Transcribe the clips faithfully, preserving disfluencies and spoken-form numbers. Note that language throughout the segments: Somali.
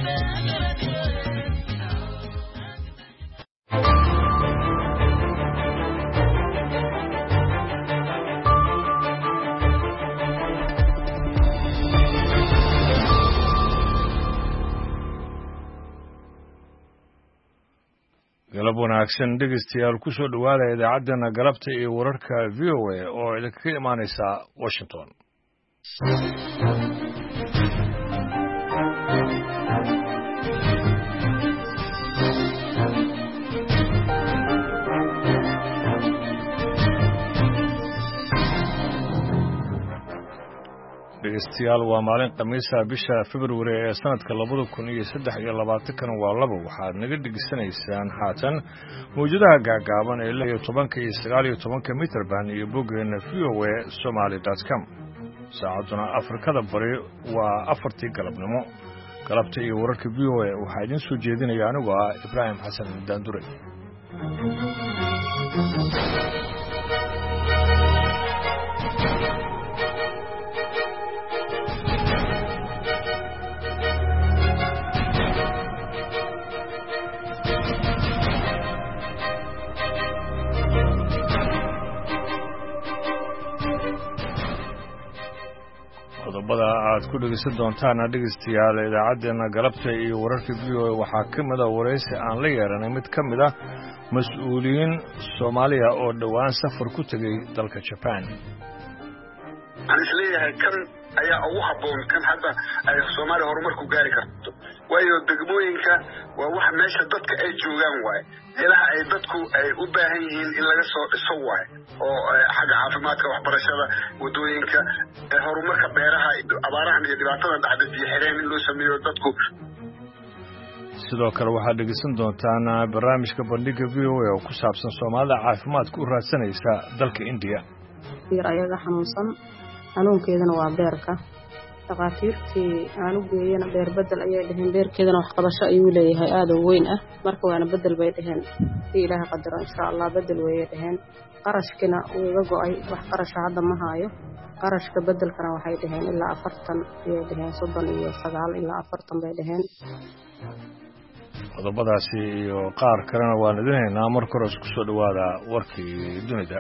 galab wanaagsan dhegeystayaal ku soo dhawaada idaacadana galabta iyo wararka V O A oo idinka imaanaysa Washington. dhegeystayaal waa maalin khamiisa bisha February ee sanadka laba kun iyo saddex iyo labaatan waa labo waxaad naga dhigisanaysaan haatan mawjadaha gaagaaban ee lix iyo toban iyo sagaal iyo toban mitir baan iyo bogeena v o a somali dot com saacaduna Afrikada bari waa afartii galabnimo galabta iyo wararka v o a waxa idin soo jeedinaya anigu ah Ibrahim Xasan Daandure. qodobada aad ku dhegeysan doontaan dhegeystayaal idaacadeena galabta iyo wararka v O A waxaa ka mid ah wareysi aan la yeeranay mid ka mid ah mas'uuliyiin Soomaaliya oo dhawaan safar ku tagay dalka Japan. aan isleeyahay kan ayaa ugu habboon kan hadda ay Soomaaliya horumar ku gaari karto waayo degmooyinka waa wax meesha dadka ay joogaan waay ilaha ay dadku ay u baahan yihiin in laga soo dhiso waay oo xagga caafimaadka waxbarashada wadooyinka horumarka beeraha abaaraha iyo dhibaatada dhacda iyo xireen in loo sameeyo dadku. sidoo kale waxaad dhegeysan doontaan barnaamijka bandhiga v O A oo ku saabsan Soomaalida caafimaadka u raadsanaysa dalka India. ayaga xanuunsan xanuunkeedana waa beerka dhaqaatiirtii aan u geeyana beer bedel ayay dhaheen beerkeedana wax qabasho ayuu leeyahay aad u weyn ah marka waana bedel bay dhaheen si ilaahay qadaro insha Allah bedel way dhaheen qarashkina uu iga go'ay wax qarash hadda ma haayo qarashka bedelkana waxay dhaheen ilaa afartan ayay dhaheen soddon iyo sagaal ilaa afartan bay dhaheen. qodobadaasi iyo qaar kalena waan idinaynaa marka hore isku soo dhawaada warkii dunida.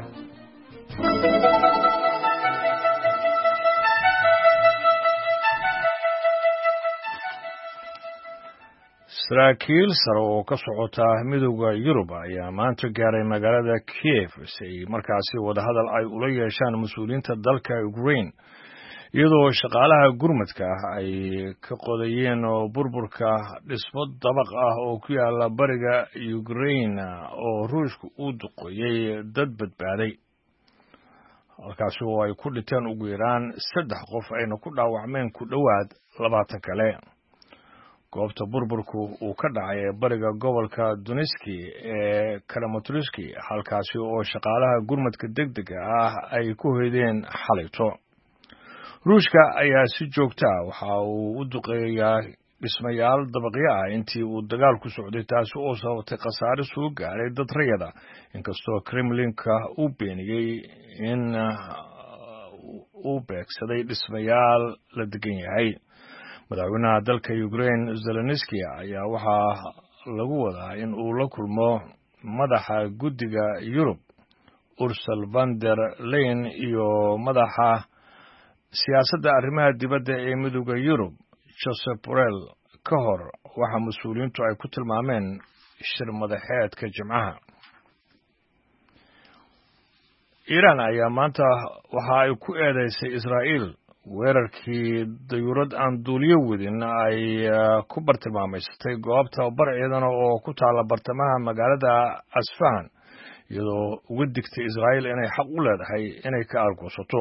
saraakiil sare oo ka socota midowda Yurub ayaa maanta gaaray magaalada Kiev si markaasi wadahadal ay ula yeeshaan mas'uuliyiinta dalka Ukraine iyadoo shaqaalaha gurmadka ay ka qodayeen oo burburka dhismo dabaq ah oo ku yaala bariga Ukraine oo Ruushku u duqeeyay dad badbaaday halkaas oo ay ku dhinteen ugu yaraan saddex qof ayna ku dhaawacmeen ku dhawaad labaatan kale. goobta burburku uu ka dhacay bariga gobolka Donetsk ee Kramatorsk halkaasi oo shaqaalaha gurmadka degdega ah ay ku hoydeen xalayto. Ruushka ayaa si joogta ah waxa uu u duqeeyaa dhismayaal dabaqyo ah intii uu dagaalku socday taas oo sababtay khasaare soo gaaray dad rayada inkastoo Kremlinka uu beeniyay in uu beegsaday dhismayaal la degan yahay. madaxweynaha dalka Ukraine Zelensky ayaa waxaa lagu wadaa in uu la kulmo madaxa guddiga Yurub Ursula von der Leyen iyo madaxa siyaasadda arrimaha dibadda ee midowda Yurub Josep Borrell ka hor waxa mas'uuliyiintu ay ku tilmaameen shir madaxeedka Jimcaha. Iran ayaa maanta waxa ay ku eedeysay Israa'iil weerarkii dayuurad aan duuliyo wadin ay ku bartilmaameysatay goob tababar ciidan oo ku taala bartamaha magaalada Asfahan iyadoo uga digtay Israa'iil inay xaq u leedahay inay ka argoosato.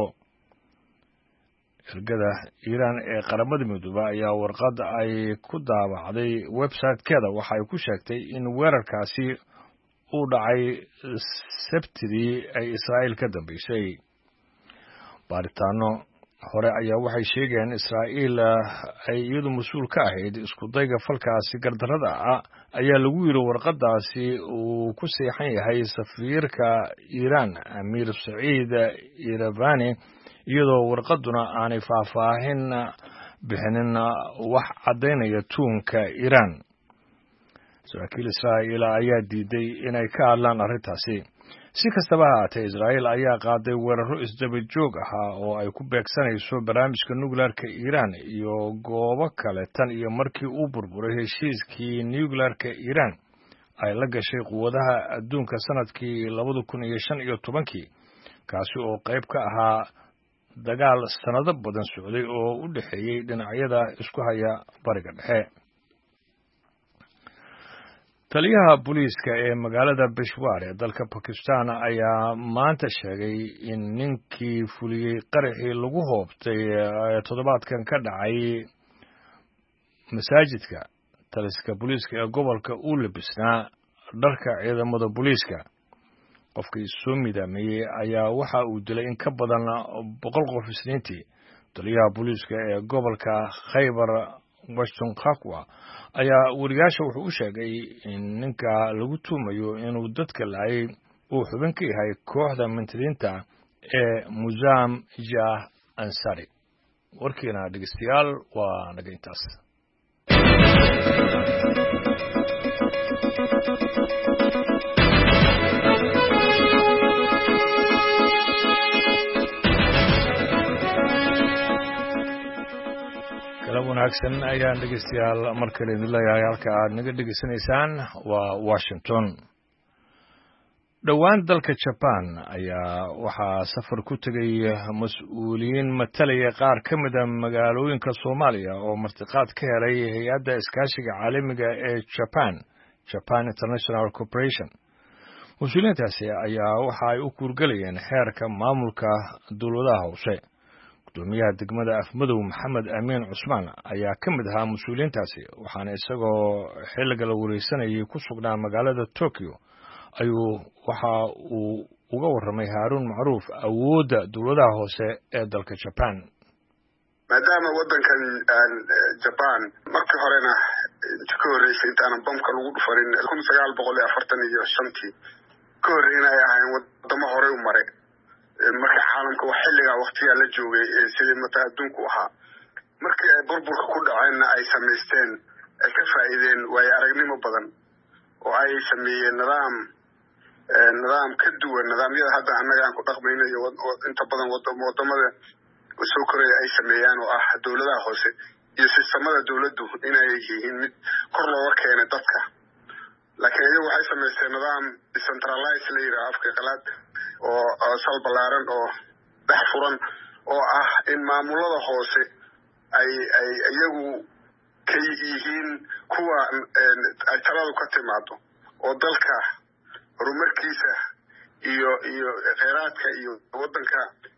ergada Iran ee qaramada midoobay ayaa warqad ay ku daabacday website-keeda waxa ay ku sheegtay in weerarkaasi uu dhacay Sabtidii ay Israa'iil ka dambeysay. baaritaano hore ayaa waxay sheegeen Israa'iil ay iyadu mas'uul ka ahayd isku dayga falkaasi gardarrada ah ayaa lagu yiri warqadaasi uu ku seexan yahay safiirka Iran Amir Saeed Iravani iyadoo warqaduna aanay faahfaahin bixinin wax caddaynaya tuunka Iiraan. saraakiil Israa'iil ayaa diiday inay ka hadlaan arrintaasi. si kastaba ha ahaatee Israa'iil ayaa qaaday weeraro isdaba joog ah oo ay ku beegsanayso barnaamijka nuclearka Iiraan iyo goobo kale tan iyo markii uu burburay heshiiskii nuclearka Iiraan ay la gashay quwadaha adduunka sanadkii labada kun iyo shan iyo tobankii kaasi oo qayb ka ahaa dagaal sanado badan socday oo u dhexeeyay dhinacyada isku haya bariga dhexe. taliyaha booliiska ee magaalada Peshawar ee dalka Pakistan ayaa maanta sheegay in ninkii fuliyey qaraxii lagu hoobtay toddobaadkan ka dhacay masaajidka taliska booliiska ee gobolka uu labisnaa dharka ciidamada booliiska. qofkii soo midaameeyey ayaa waxa uu dilay in ka badan boqol qof isniintii. taliyaha booliiska ee gobolka Khaybar Pakhtunkhwa ayaa wariyaasha wuxuu u sheegay in ninka lagu tuumayo inuu dadka laayay uu xubin ka yahay kooxda mintidiinta ee Muzam Jah Ansari. warkiina dhegeystayaal waa naga intaas. wanaagsan ayaan dhegeystayaal mar kale idin leeyahay halka aad naga dhegeysanaysaan waa Washington. dhowaan dalka Japan ayaa waxaa safar ku tegay mas-uuliyiin matalaya qaar ka mid ah magaalooyinka Soomaaliya oo martiqaad ka helay hay-adda iskaashiga caalamiga ee Japan Japan International Corporation. mas-uuliyiintaasi ayaa waxa ay u kuurgalayeen xeerka maamulka dowladaha hoose. gudoomiyaha degmada Afmadow Maxamed Amiin Cusmaan ayaa ka mid ahaa mas-uuliyiintaasi waxaana isagoo xilliga la wareysanayay ku sugnaa magaalada Tokyo ayuu waxa uu uga warramay Haaruun Macruuf awoodda dowladaha hoose ee dalka Japan. maadaama waddankan Japan markii horena inta ka horeysay intaan bamka lagu dhufarin kun sagaal boqol iyo afartan iyo shantii ka horreeyay ay ahaayeen wadamo hore u maray marka caalamka wax xilliga waqtiga la joogay sidii mata adduunku ahaa markii ay burburka ku dhacayna ay sameysteen ay ka faa'iideen way aragnimo badan oo ay sameeyeen nidaam nidaam ka duwan nidaamyada hadda annaga aan ku dhaqmayno iyo inta badan wadamada soo koraya ay sameeyaan oo ah dowladaha hoose iyo sistamada dowladdu inay yihiin mid kor looga keenay dadka. laakiin iyagu waxay sameysteen nidaam decentralized la yidhaahdo afka qalaad oo sal ballaaran oo dhex furan oo ah in maamulada hoose ay ay iyagu ka yihiin kuwa ay taladu ka timaado oo dalka horumarkiisa iyo iyo kheyraadka iyo waddanka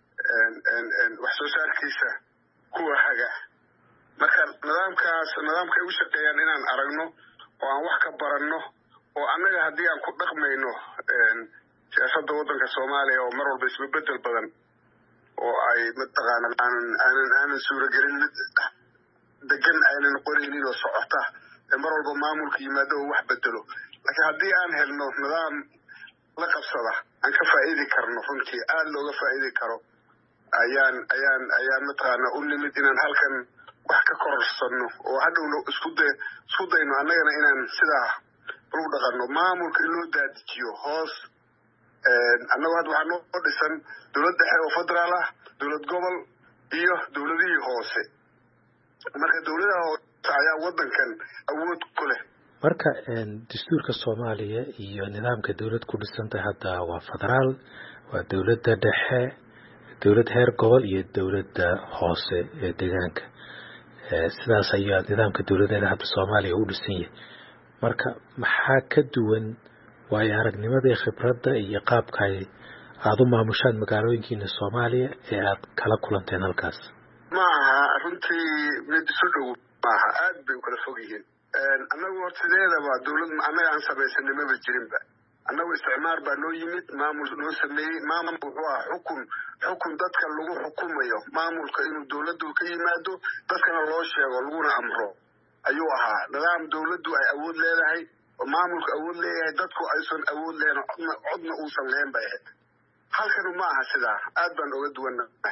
wax soo saarkiisa kuwa haga. marka nidaamkaas nidaamkay u shaqeeyaan inaan aragno oo aan wax ka baranno oo annaga haddii aan ku dhaqmayno siyaasadda waddanka Soomaaliya oo mar walba isbedel badan oo ay mataqaana aanan aanan aanan suuragelin mid degan aanan qoraynin oo socota mar walba maamulka yimaado oo wax bedelo. laakiin haddii aan helno nidaam la qabsada aan ka faa'iidi karno runtii aad looga faa'iidi karo ayaan ayaan ayaan mataqaana u nimid inaan halkan wax ka korsano oo hadhowna isku day isku dayno annagana inaan sidaa u dhaqanno maamulka in loo daadijiyo hoos. annagu hadda waxaa noo dhisan dowlad dhexe oo federaal ah dowlad gobol iyo dowladihii hoose. marka dowladaha hoose ayaa waddankan awood ku leh. marka dastuurka Soomaaliya iyo nidaamka dowlad ku dhisantay hadda waa federaal waa dowladda dhexe dowlad heer gobol iyo dowladda hoose ee deegaanka. sidaas ayaa nidaamka dowladeeda hadda Soomaaliya u dhisan yahay. marka maxaa ka duwan waayo aragnimada iyo khibradda iyo qaabka aad u maamushaan magaalooyinkiina Soomaaliya ee aad kala kulanteen halkaas? ma aha runtii mid soo dhow maaha aad bay u kala fog yihiin. annagu hortideedaba dowlad annaga aan samaysanay maba jirinba. annagu isticmaar baa noo yimid maamul noo sameeyey maamul wuxuu ah xukun xukun dadka lagu xukumayo maamulka inuu dowladdu ka yimaado dadkana loo sheego laguna amro ayuu ahaa nidaam dowladdu ay awood leedahay oo maamulka awood leeyahay dadku aysan awood leeyahay codna codna uusan lahayn bay ahayd. halkan ma aha sidaa aad baan uga duwanahay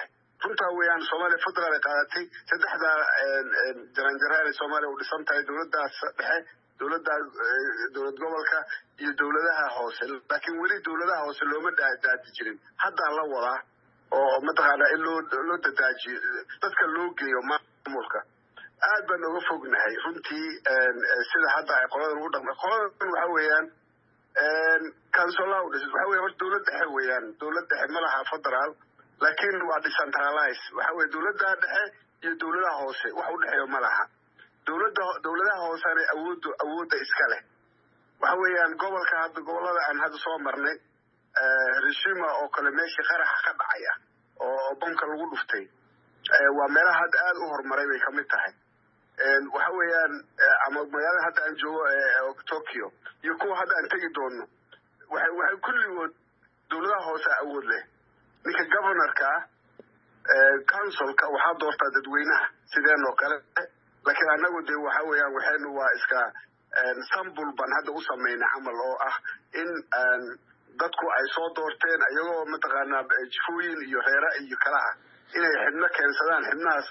runtaa weeyaan Soomaaliya federal ay qaadatay saddexda jaranjaraha ee Soomaaliya u dhisan tahay dowladdaas dhexe dowladda dowlad gobolka iyo dowladaha hoose laakiin weli dowladaha hoose looma daadi jirin hadda la wadaa oo mataqaana in loo loo dadaajiyo dadka loo geeyo maamulka aad baan uga fognahay runtii sida hadda ay qoladan ugu dhaqmaan qoladan waxa weeyaan council-a waxa weeye horta dowlad dhexe weeyaan dowlad dhexe ma laha federal laakiin waa decentralized waxa weeye dowladda dhexe iyo dowladaha hoose wax u dhexeeyo ma laha dowladda dowladaha hoosena awoodda awoodda iska leh waxa weeyaan gobolka hadda gobolada aan hadda soo marnay Hiroshima oo kale meeshii qaraxa ka dhacaya oo bomka lagu dhuftay waa meelaha hadda aad u horumaray bay kamid tahay waxa weeyaan ama magaalada hadda aan joogo Tokyo iyo kuwa hadda aan tagi doono waxay waxay kulligood dowladaha hoose awood leh ninka governorka councilka waxaa doortaa dadweynaha sideen oo kale laakiin anagu de waxa weeyaan waxaynu waa iska sample ban hadda u sameeyna camal oo ah in dadku ay soo doorteen ayagoo mataqaana jifooyin iyo reera iyo kala ah inay xidhna keensadaan xidhnaas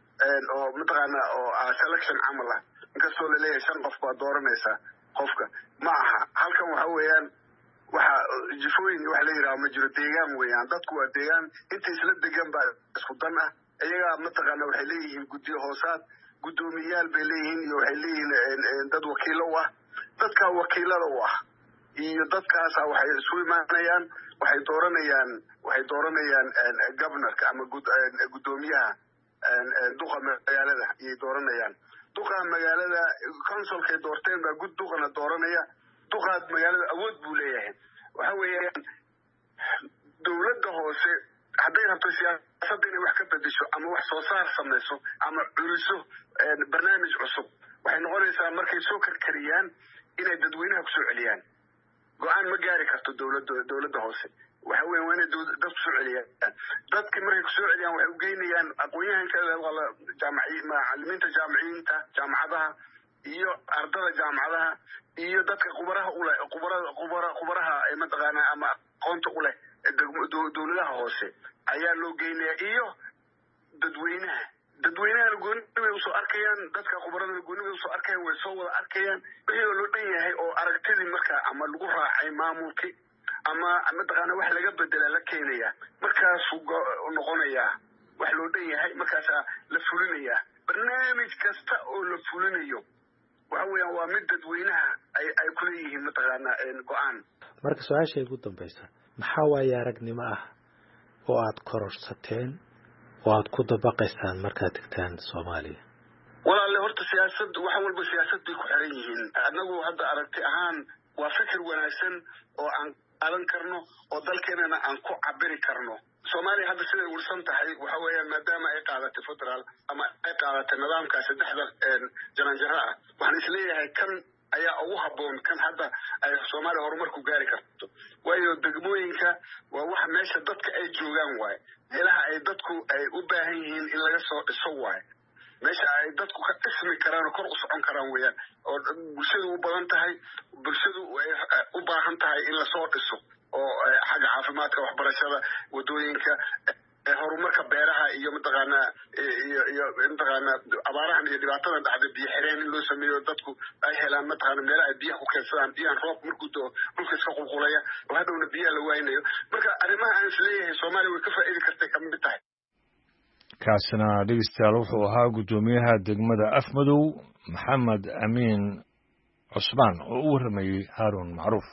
oo mataqaana oo selection camal ah inkastoo la leeyahay shan qof baa dooranaysa qofka ma aha halkan waxa weeyaan waxa jifooyin wax la yiraahdo ma jiro deegaan weeyaan dadku waa deegaan inta isla degan baa isku dan ah ayaga mataqaana waxay leeyihiin guddiyo hoosaad guddoomiyaal bay leeyihiin iyo waxay leeyihiin dad wakiilo u ah dadka wakiilada u ah iyo dadkaas waxay isu imaanayaan waxay dooranayaan waxay dooranayaan governorka ama guddoomiyaha duqa magaalada ay dooranayaan duqa magaalada councilka doorteen baa gud duqana dooranaya duqa magaalada awood buu leeyahay waxa weeyaan dowladda hoose hadday rabto siyaasadda inay wax ka bedesho ama wax soo saar samayso ama curiso barnaamij cusub waxay noqonaysaa markay soo karkariyaan inay dadweynaha ku soo celiyaan go'aan ma gaari karto dowladda dowladda hoose waxa weeyaan waa inay dad ku soo celiyaan dadkii markay ku soo celiyaan waxay u geynayaan aqoonyahanka wala jaamaci macallimiinta jaamiciinta jaamacadaha iyo ardada jaamacadaha iyo dadka khubaraha u leh khubarada khubara khubaraha ay mataqaana ama aqoonta u leh dowladaha hoose ayaa loo geynayaa iyo dadweynaha dadweynaha gooni way usoo arkayaan dadka khubarada gooni way usoo arkayaan way soo wada arkayaan wixii loo dhan yahay oo aragtidii marka ama lagu raacay maamulkii ama mataqaana wax laga bedela la keenaya markaasuu noqonayaa wax loo dhan yahay markaasaa la fulinayaa barnaamij kasta oo la fulinayo waxa weeyaan waa mid dadweynaha ay ay ku leeyihiin mataqaana go'aan marka su-aasha ugu dambaysa maxaa waaye aragnimo ah oo aad kororsateen oo aad ku dabaqaysaan markaad tagtaan Soomaaliya walaalle horta siyaasad waxa walba siyaasad bay ku xiran yihiin anagu hadda aragti ahaan waa fikir wanaagsan oo aan qaadan karno oo dalkeenana aan ku cabiri karno Soomaaliya hadda siday ursan tahay waxa weeyaan maadaama ay qaadatay federal ama ay qaadatay nidaamka saddexda jaranjaro ah waxaan isleeyahay kan ayaa ugu habboon kan hadda ay Soomaaliya horumar ku gaari karto waayo degmooyinka waa wax meesha dadka ay joogaan waay meelaha ay dadku ay u baahan yihiin in laga soo dhiso waay meesha ay dadku ka dhismi karaan kor u socon karaan weeyaan oo bulshadu u badan tahay bulshadu u baahan tahay in la soo dhiso oo xagga caafimaadka waxbarashada wadooyinka horumarka beeraha iyo mataqaana iyo iyo mataqaana abaarahan iyo dhibaatada dhacda biyo xireen in loo sameeyo dadku ay helaan mataqaana meelaha biyaha ku keensadaan biyahan roob markuu doo dhulka iska qulqulaya oo hadhowna biyaha la waynayo marka arrimaha aan isleeyahay Soomaaliya way ka faa'iidi kartay ka mid tahay kaasina dhegeystayaal wuxuu ahaa guddoomiyaha degmada Afmadow Maxamed Amiin Cusmaan oo u warramayay Haarun Macruuf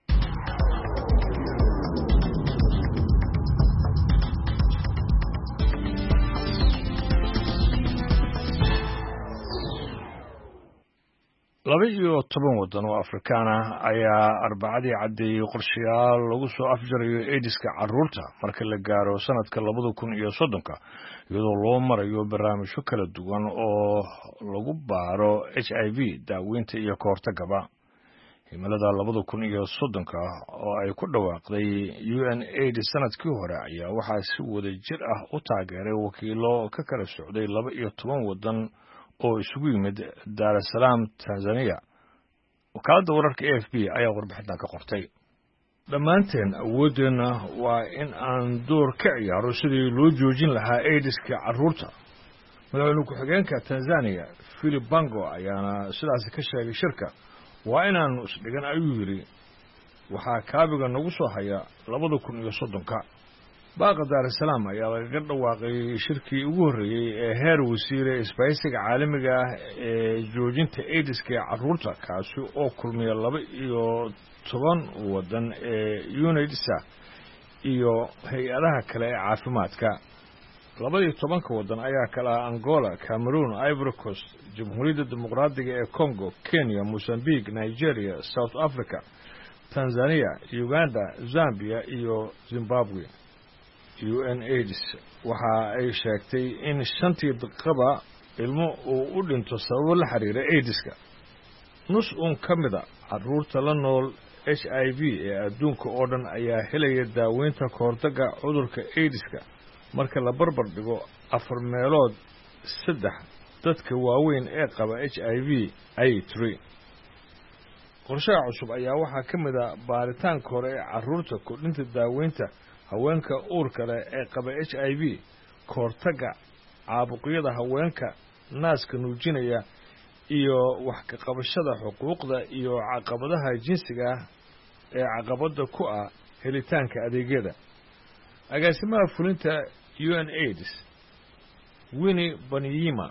laba iyo toban waddan oo Afrikaan ah ayaa arbacadii caddeeyay qorshayaal lagu soo afjarayo AIDS-ka carruurta marka la gaaro sanadka labada kun iyo soddonka iyadoo loo marayo barnaamijyo kala duwan oo lagu baaro H I V daaweynta iyo ka hortagaba himilada labada kun iyo soddonka oo ay ku dhawaaqday U N AIDS sanadkii hore ayaa waxaa si wada jir ah u taageeray wakiilo ka kala socday laba iyo toban waddan oo isugu yimid Dar es Salaam Tanzania wakaaladda wararka A F P ayaa warbixintan ka qortay dhammaanteen awooddeenna waa in aan door ka ciyaaro sidii loo joojin lahaa aidiska carruurta madaxweyne ku-xigeenka tanzaniya philip bango ayaana sidaasi ka sheegay shirka waa inaannu isdhigan ayuu yidhi waxaa kaabiga nagu soo haya labada kun iyo soddonka baaqa daarusalaam ayaa lagaga dhawaaqay shirkii ugu horreeyey ee heer wasiire isbahaysiga caalamiga ah ee joojinta aidiska ee carruurta kaasi oo kulmiya laba iyo toban waddan ee unidsa iyo hay-adaha kale ee caafimaadka laba iyo tobanka waddan ayaa kala ah angola cameroon ivory coast jamhuuriyadda dimuqraadiga ee congo kenya mozambique nigeria south africa tanzania uganda zambia iyo zimbabwe u n aids waxa ay sheegtay in shantii daqiiqaba ilmo uu u dhinto sababo la xiriira aidiska nus uun ka mida carruurta la nool h i v ee adduunka oo dhan ayaa helaya daaweynta kahortagga cudurka aidiska marka la barbar dhigo afar meelood saddex dadka waaweyn ee qaba h i v ayay tiri qorshaha cusub ayaa waxaa ka mid a baaritaanka hore ee carruurta kordhinta daaweynta haweenka uurka leh ee qaba h i v kahortagga caabuqyada haweenka naaska nuujinaya iyo wax ka qabashada xuquuqda iyo caqabadaha jinsiga ah ee caqabadda ku ah helitaanka adeegyada agaasimaha fulinta u n aids winnie banyima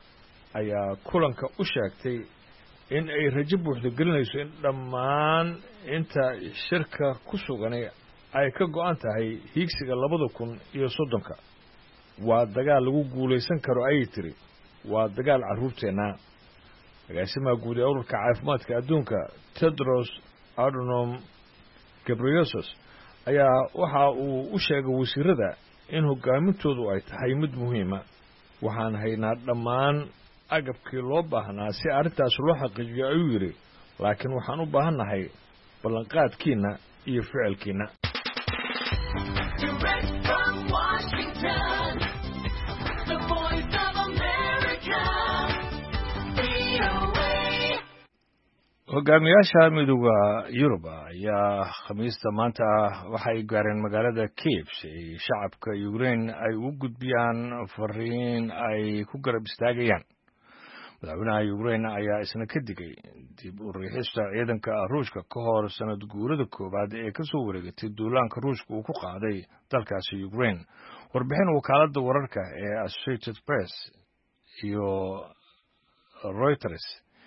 ayaa kulanka u sheegtay in ay rajo buuxda gelinayso in dhammaan inta shirka ku suganay ay ka go'an tahay hiigsiga labada kun iyo soddonka waa dagaal lagu guulaysan karo ayay tiri waa dagaal carruurteenna agaasimaha guud ee ururka caafimaadka adduunka tedros adhanom ghebreyesus ayaa waxa uu u sheegay wasiirada in hogaamintoodu ay tahay mid muhiima waxaan haynaa dhammaan agabkii loo baahnaa si arrintaas loo xaqiijiyo ayuu yidhi laakiin waxaan u baahannahay ballanqaadkiinna iyo ficilkiinna hogaamiyaasha midooda yurub ayaa khamiista maanta waxa ay gaareen magaalada Kiev si ay shacabka Ukraine ay u gudbiyaan fariin ay ku garab istaagayaan madaxweynaha Ukraine ayaa isna ka digay dib u riixista ciidanka Ruushka ka hor sanad guurada koobaad ee ka soo wareegtay duulaanka Ruushka uu ku qaaday dalkaasi Ukraine warbixin wakaaladda wararka ee Associated Press iyo Reuters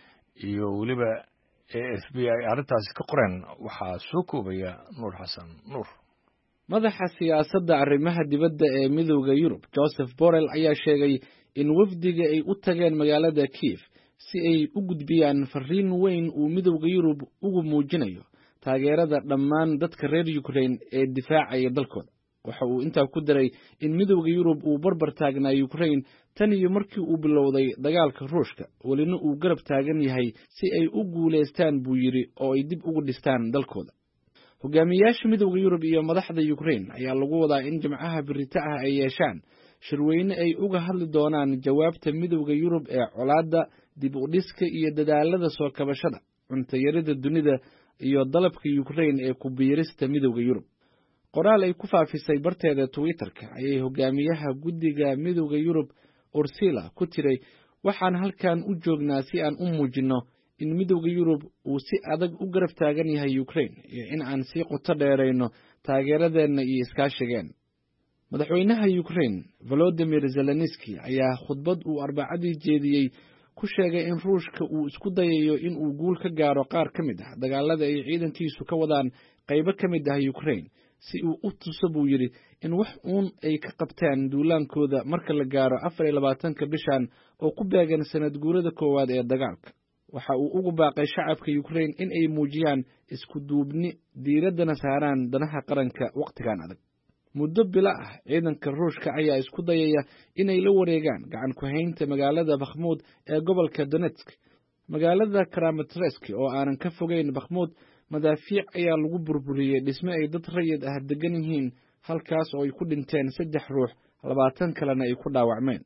iyo waliba A F B ay arrintaasi ka qoreen waxaa soo koobaya Nuur Xasan Nuur madaxa siyaasadda arrimaha dibadda ee midowda Yurub Joseph Borrell ayaa sheegay in wafdiga ay u tageen magaalada Kiev si ay u gudbiyaan fariin weyn uu midowda Yurub ugu muujinayo taageerada dhammaan dadka reer Ukraine ee difaacaya dalkooda waxa uu intaa ku daray in midowda Yurub uu barbar taagnaa Ukraine tan iyo markii uu bilowday dagaalka Ruushka walina uu garab taagan yahay si ay u guuleystaan buu yiri oo ay dib ugu dhistaan dalkooda hogaamiyaasha midowda Yurub iyo madaxda Ukraine ayaa lagu wadaa in jimcaha birita ah ay yeeshaan shirweyne ay uga hadli doonaan jawaabta midowda Yurub ee colaadda dib u dhiska iyo dadaalada soo kabashada cunto yarida dunida iyo dalabka Ukraine ee ku biirista midowda Yurub qoraal ay ku faafisay barteeda Twitter-ka ayay hogaamiyaha guddiga midowda Yurub Ursula ku tiray waxaan halkan u joognaa si aan u muujino in midowda Yurub uu si adag u garab taagan yahay Ukraine iyo in aan si qoto dheerayno taageeradeena iyo iskaashigeena madaxweynaha Ukraine Volodymyr Zelensky ayaa khudbad uu Arbacadii jeediyey ku sheegay in Ruushka uu isku dayayo in uu guul ka gaaro qaar ka mid ah dagaalada ay ciidankiisu ka wadaan qaybo ka mid ah Ukraine si uu u tuso buu yiri in wax uun ay ka qabtaan duulaankooda marka la gaaro afar iyo labaatanka bishan oo ku beegan sanad guurada koowaad ee dagaalka waxa uu ugu baaqay shacabka Ukraine in ay muujiyaan isku duubni diiradana saaraan danaha qaranka waqtigan adag muddo bila ah ciidanka Ruushka ayaa isku dayaya inay la wareegaan gacan ku haynta magaalada Bakhmut ee gobolka Donetsk magaalada Kramatorsk oo aanan ka fogeyn Bakhmut madaafiic ayaa lagu burburiyay dhisme ay dad rayid ah degan yihiin halkaas oo ay ku dhinteen saddex ruux labaatan kalena ay ku dhaawacmeen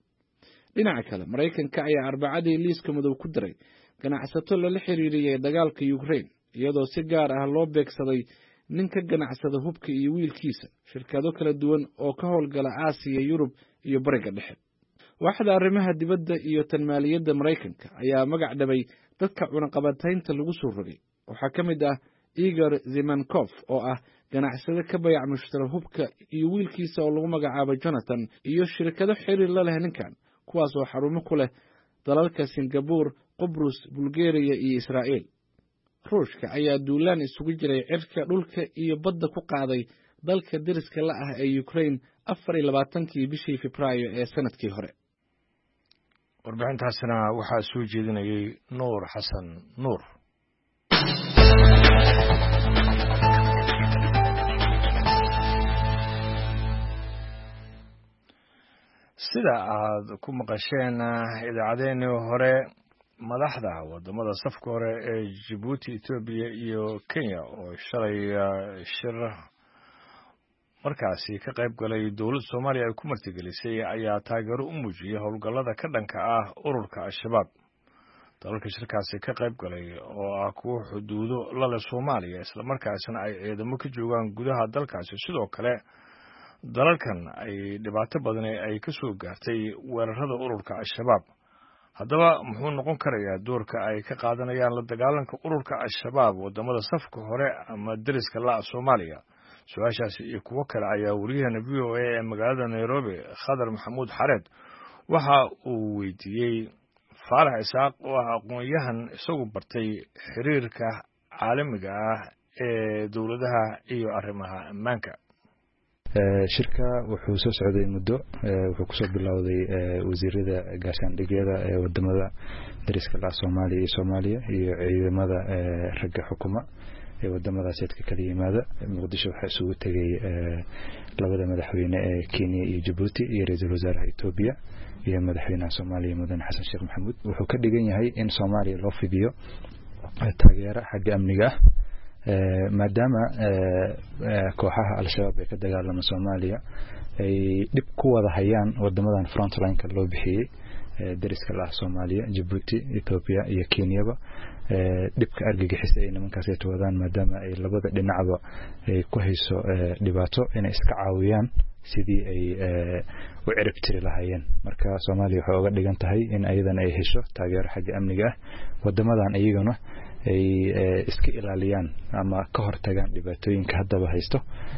dhinaca kale Mareykanka ayaa Arbacadii liiska madow ku diray ganacsato la xiriiriyay dagaalka Ukraine iyadoo si gaar ah loo beegsaday nin ka ganacsada hubka iyo wiilkiisa shirkado kala duwan oo ka howlgala aasiya yurub iyo bariga dhexe waaxda arrimaha dibadda iyo tan maaliyadda maraykanka ayaa magac dhabay dadka cunaqabataynta lagu soo rogay waxaa ka mid ah igor zimankov oo ah ganacsade ka bayac mushtara hubka iyo wiilkiisa oo lagu magacaabo jonathan iyo shirkado xiriir la leh ninkan kuwaas oo xarumo ku leh dalalka singabore qubrus bulgaria iyo israa'iil ruushka ayaa duulaan isugu jiray cirka dhulka iyo badda ku qaaday dalka deriska la ah ee Ukraine afar iyo labaatankii bishii Febraayo ee sanadkii hore warbixintaasina waxaa soo jeedinayay Nuur Xasan Nuur sida aad ku maqasheen idaacadeennii hore madaxda wadamada safka hore ee Djibouti, Ethiopia iyo Kenya oo shalay shir markaasi ka qayb galay dawladda Soomaaliya ay ku martigelisay ayaa taageero u muujiyay howlgallada ka dhanka ah ururka Al-Shabaab. dalalka shirkaasi ka qayb galay oo ah kuwa xuduudo la leh Soomaaliya isla markaasna ay ciidamo ka joogaan gudaha dalkaasi sidoo kale dalalkan ay dhibaato badan ay ka soo gaartay weerarada ururka Al-Shabaab. haddaba muxuu noqon karayaa doorka ay ka qaadanayaan la dagaalanka ururka Al-Shabaab wadamada safka hore ama deriska la Soomaaliya? su-aashaasi iyo kuwo kale ayaa wariyahana V O A ee magaalada Nairobi Khadar Maxamuud Xareed waxa uu weydiiyey Faarax Isaaq oo ah aqoon-yahan isagu bartay xiriirka caalamiga ah ee dawladaha iyo arrimaha ammaanka. shirka wuxuu soo socday muddo wuxuu ku soo bilowday wasiirada gaashaandhigyada ee wadamada deriska la Soomaaliya iyo Soomaaliya iyo ciidamada ragga xukuma ee wadamada seedka kala yimaada. Muqdisho waxa isugu tagay labada madaxweyne ee Kenya iyo Djibouti iyo ra'iisul wasaaraha Ethiopia iyo madaxweynaha Soomaaliya Mudane Xasan Sheekh Maxamuud. wuxuu ka dhigan yahay in Soomaaliya loo fidiyo taageero xagga amniga maadaama kooxaha Al-Shabaab ee ka dagaalama Soomaaliya ay dib ku wada hayaan wadamadan frontline-ka loo bixiyay deriska la Soomaaliya, Djibouti, Ethiopia iyo Kenya ba dibka argagixis ay nimankaas ay wadaan maadaama ay labada dhinacba ay ku hayso dhibaato inay iska caawiyaan sidii ay u cirib tiri lahaayeen. marka Soomaaliya waxa uga dhigan tahay in ayadan ay hesho taageero xagga amniga ah wadamadan iyagana ay iska ilaaliyaan ama ka hortagaan dhibaatooyinka haddaba haysto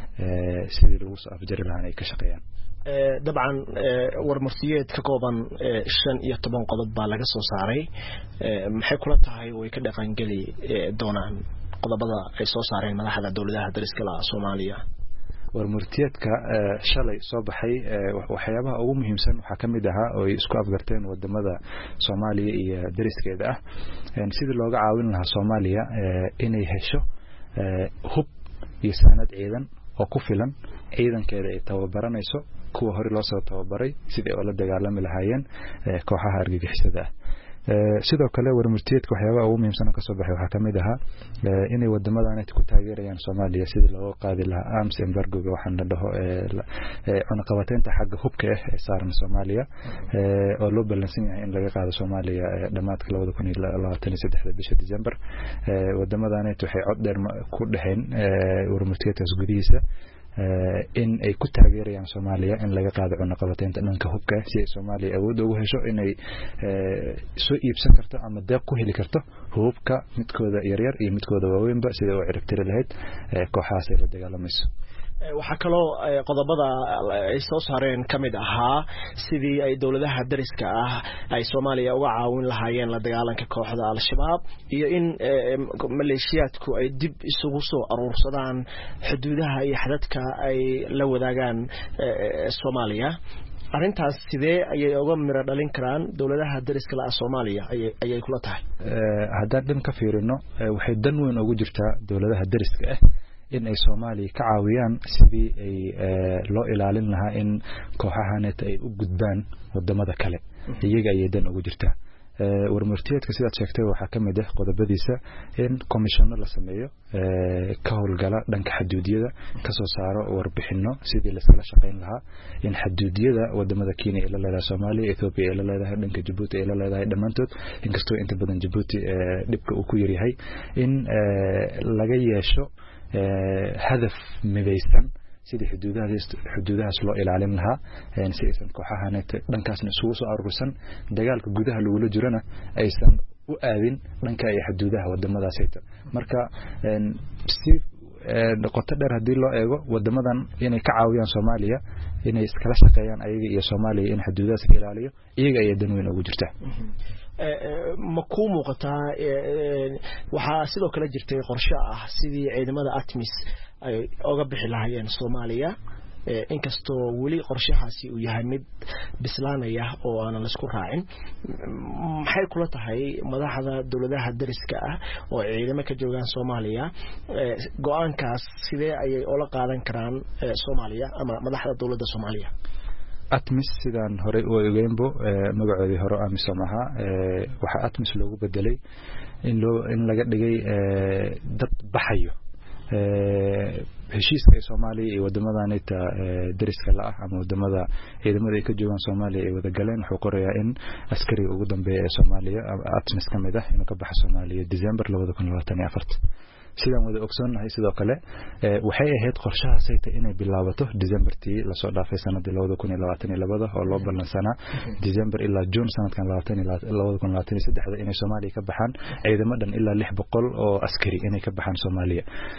sidii lagu soo afjari lahaa ay ka shaqeeyaan. dabcan warmartiyeed ka kooban shan iyo toban qodob baa laga soo saaray. maxay kula tahay way ka dhaqan gali doonaan qodobada ay soo saareen madaxda dawladaha deriska la Soomaaliya? warmartiyeedka shalay soo baxay waxyaabaha ugu muhiimsan waxa kamid ahaa oo ay isku afgarteen wadamada Soomaaliya iyo deriskeeda ah sidii looga caawin lahaa Soomaaliya inay hesho hub iyo saanad ciidan oo ku filan ciidankeeda ay tababaranayso kuwa hore loo soo tababaray sidii oo la dagaalami lahaayeen kooxaha argagixisada ah. sidoo kale warmartiyeedka waxyaabaha ugu muhiimsan ka soo baxay waxa kamid ahaa inay wadamadan ay ku taageerayaan Soomaaliya sidii loo qaadi lahaa arms embargo waxaan la dhaho ee cunaqabataynta xagga hubka ah ee saaran Soomaaliya oo loo balansan yahay in laga qaado Soomaaliya dhamaadka laba kun iyo labaatan iyo saddex bisha December. wadamadan ay waxay cod dheer ku dhaxeen warmartiyeedkaas gudihiisa in ay ku taageerayaan Soomaaliya in laga qaado cunaqabataynta dhanka hubka si ay Soomaaliya awood ugu hesho inay soo iibsan karto ama deeq ku heli karto hubka midkooda yaryar iyo midkooda waaweynba sida oo cirib tiri lahayd kooxahaas ay la dagaalamayso. waxa kaloo qodobada ay soo saareen kamid ahaa sidii ay dawladaha deriska ah ay Soomaaliya uga caawin lahaayeen la dagaalanka kooxda Al-Shabaab iyo in maleeshiyaadku ay dib isugu soo aruursadaan xuduudaha iyo xadadka ay la wadaagaan Soomaaliya. arintaas sidee ayay uga mira dhalin karaan dawladaha deriska la Soomaaliya ayay kula tahay? haddaan dhan ka fiirino waxay dan weyn ugu jirtaa dawladaha deriska ah in ay Soomaaliya ka caawiyaan sidii ay loo ilaalin lahaa in kooxahaneet ay u gudbaan wadamada kale iyaga ay dan ugu jirtaa. warmartiyeedka sidaad sheegtay waxa kamid ah qodobadiisa in commissioner la sameeyo ka howlgala dhanka xuduudiyada ka soo saaro warbixino sidii la iskala shaqeyn lahaa in xuduudiyada wadamada Kenya ila leedahay Soomaaliya, Ethiopia ila leedahay dhanka Djibouti ila leedahay dhamaantood inkastoo inta badan Djibouti dhibka uu ku yar yahay in laga yeesho hadaf midaysan sidii xuduudahaas xuduudahaas loo ilaalin lahaa si aysan kooxahan dhankaasna isugu soo urursan dagaalka gudaha lagu jirana aysan u aadin dhanka ay xuduudaha wadamadaas ayta marka si qoto dheer hadii loo eego wadamadan inay ka caawiyaan Soomaaliya inay iskala shaqeeyaan ayaga iyo Soomaaliya in xuduudahaas ka ilaaliyo iyaga ay dan weyn ugu jirtaa ma ku muuqataa waxa sidoo kale jirtay qorshe ah sidii ciidamada ATMIS ay uga bixi lahaayeen Soomaaliya inkastoo wali qorshahaasi uu yahay mid bislaanaya oo aan la isku raacin maxay kula tahay madaxda dawladaha dariska ah oo ciidamo ka joogan Soomaaliya go'aankaas sidee ayay ula qaadan karaan Soomaaliya ama madaxda dawladda Soomaaliya ATMIS sidaan hore u ogeynbo magacoodii hore AMISOM aha waxa ATMIS loogu bedelay in loo in laga dhigay dad baxayo heshiiska Soomaaliya iyo wadamadanita dariska la ah ama wadamada ciidamada ay ka joogan Soomaaliya ay wada galeen wuxuu qorayaa in askari ugu dambeeya ee Soomaaliya ATMIS kamid ah inuu ka baxo Soomaaliya December laba kun labaatan iyo afar sidaan wada ogsoonahay sidoo kale waxay ahayd qorshaha sayta inay bilaabato December-tii la soo dhaafay sanadii laba kun labaatan iyo laba oo loo ballansanaa December ilaa June sanadkan laba kun labaatan iyo saddex inay Soomaaliya ka baxaan ciidamadan ilaa lix boqol oo askari inay ka baxaan Soomaaliya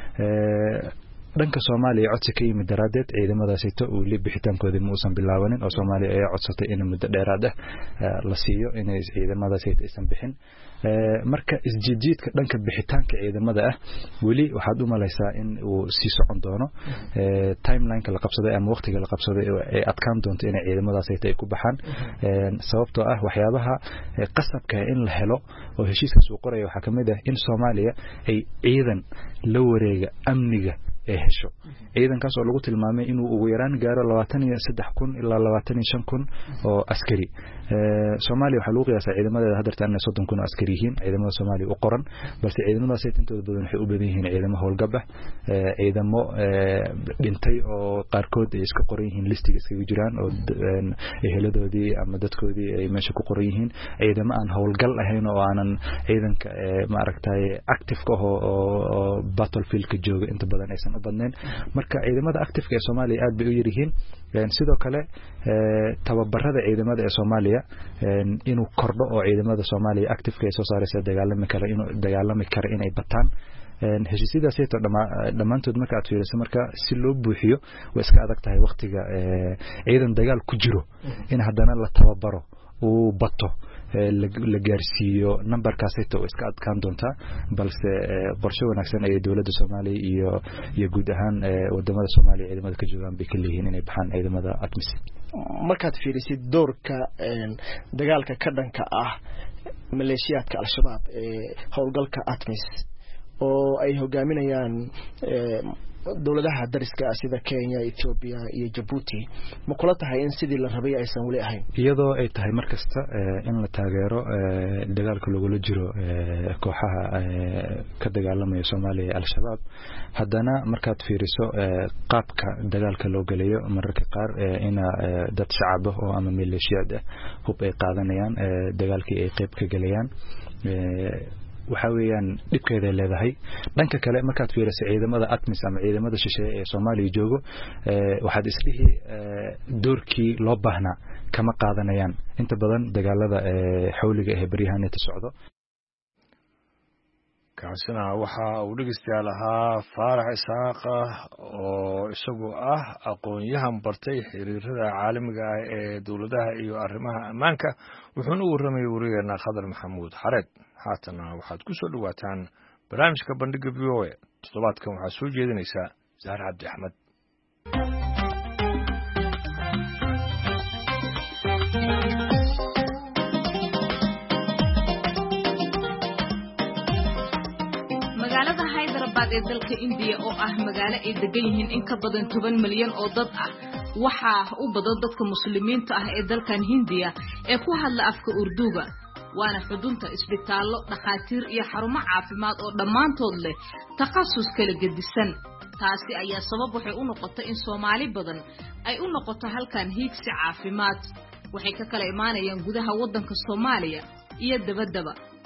dhanka Soomaaliya codsi ka yimid daraadeed ciidamadaasito uu li bixitaankooda muusan bilaabanin oo Soomaaliya ay codsatay in muddo dheeraad ah la siiyo inay ciidamadaasito aysan bixin marka isjiidjiidka dhanka bixitaanka ciidamada ah wali waxaad u malaysaa in uu sii socon doono timeline-ka la qabsaday ama waqtiga la qabsaday ay adkaan doonto in ciidamadaasito ay ku baxaan sababtoo ah waxyaabaha qasabka in la helo oo heshiiskaas uu qorayo waxa kamid ah in Soomaaliya ay ciidan la wareega amniga ee hesho ciidankaas oo lagu tilmaamay inuu ugu yaraan gaaro labaatan iyo saddex kun ilaa labaatan iyo shan kun oo askari ee Soomaaliya waxa lagu qiyaasaa ciidamada hadartan soddon kun oo askari yihiin ciidamada Soomaaliya u qoran balse ciidamadaas intooda badan waxay u badan yihiin ciidamo howlgab ah ciidamo dhintay oo qaarkood ay iska qoran yihiin listiga iskaga jiraan oo eheladoodii ama dadkoodii ay meesha ku qoran yihiin ciidamo aan howlgal ahayn oo aanan ciidanka ma aragtay active ka oo battlefield ka jooga inta badan aysan u badneen marka ciidamada active ka ee Soomaaliya aad bay u yar yihiin sidoo kale tababarada ciidamada ee Soomaaliya inuu kordho oo ciidamada Soomaaliya active ka soo saaraysa dagaalami kara inuu dagaalami kara inay bataan heshiisyadaas ay dhamaantood marka aad fiiriso marka si loo buuxiyo way iska adag tahay waqtiga ciidan dagaal ku jiro in haddana la tababaro uu bato la gaarsiiyo numberkaas ay iska adkaan doonta balse qorshe wanaagsan ay dawladda Soomaaliya iyo iyo guud ahaan wadamada Soomaaliya ciidamada ka joogan bay ka leeyihiin inay baxaan ciidamada ATMIS markaad fiirisid doorka dagaalka ka dhanka ah maleeshiyaadka al-shabaab ee howlgalka ATMIS oo ay hogaaminayaan dawladaha dariska sida Kenya, Ethiopia iyo Djibouti ma kula tahay in sidii la rabay aysan wali ahayn iyadoo ay tahay markasta in la taageero dagaalka lagu jiro kooxaha ka dagaalamaya Soomaaliya al-shabaab haddana markaad fiiriso qaabka dagaalka loo galayo mararka qaar in dad shacab ah oo ama maleeshiyad ah hub ay qaadanayaan dagaalkii ay qayb ka galayaan waxa weeyaan dibkeeda leedahay dhanka kale markaad fiiriso ciidamada ATMIS ama ciidamada shisheeye ee Soomaaliya joogo waxaad islihi doorkii loo baahnaa kama qaadanayaan inta badan dagaalada xawliga ee baryahanada socdo kaasina waxa uu dhigaystayaal ahaa Faarax Isaaq oo isagu ah aqoon-yahan bartay xiriirada caalamiga ah ee dawladaha iyo arrimaha ammaanka wuxuuna u warramay wariyeena Khadar Maxamuud Xareed haatana waxaad ku soo dhawaataan barnaamijka bandhiga V O A toddobaadkan waxaa soo jeedinaysa Zahra Cabdi Axmed magaalada Hyderabad ee dalka India oo ah magaalo ay degan yihiin in ka badan toban milyan oo dad ah waxa u badan dadka muslimiinta ah ee dalkan Hindiya ee ku hadla afka Urduga waana xudunta isbitaallo dhaqaatiir iyo xarumo caafimaad oo dhammaantood leh takhasus kala gedisan taasi ayaa sabab waxay u noqotay in Soomaali badan ay u noqoto halkan hiigsi caafimaad waxay ka kala imaanayaan gudaha waddanka Soomaaliya iyo dabadaba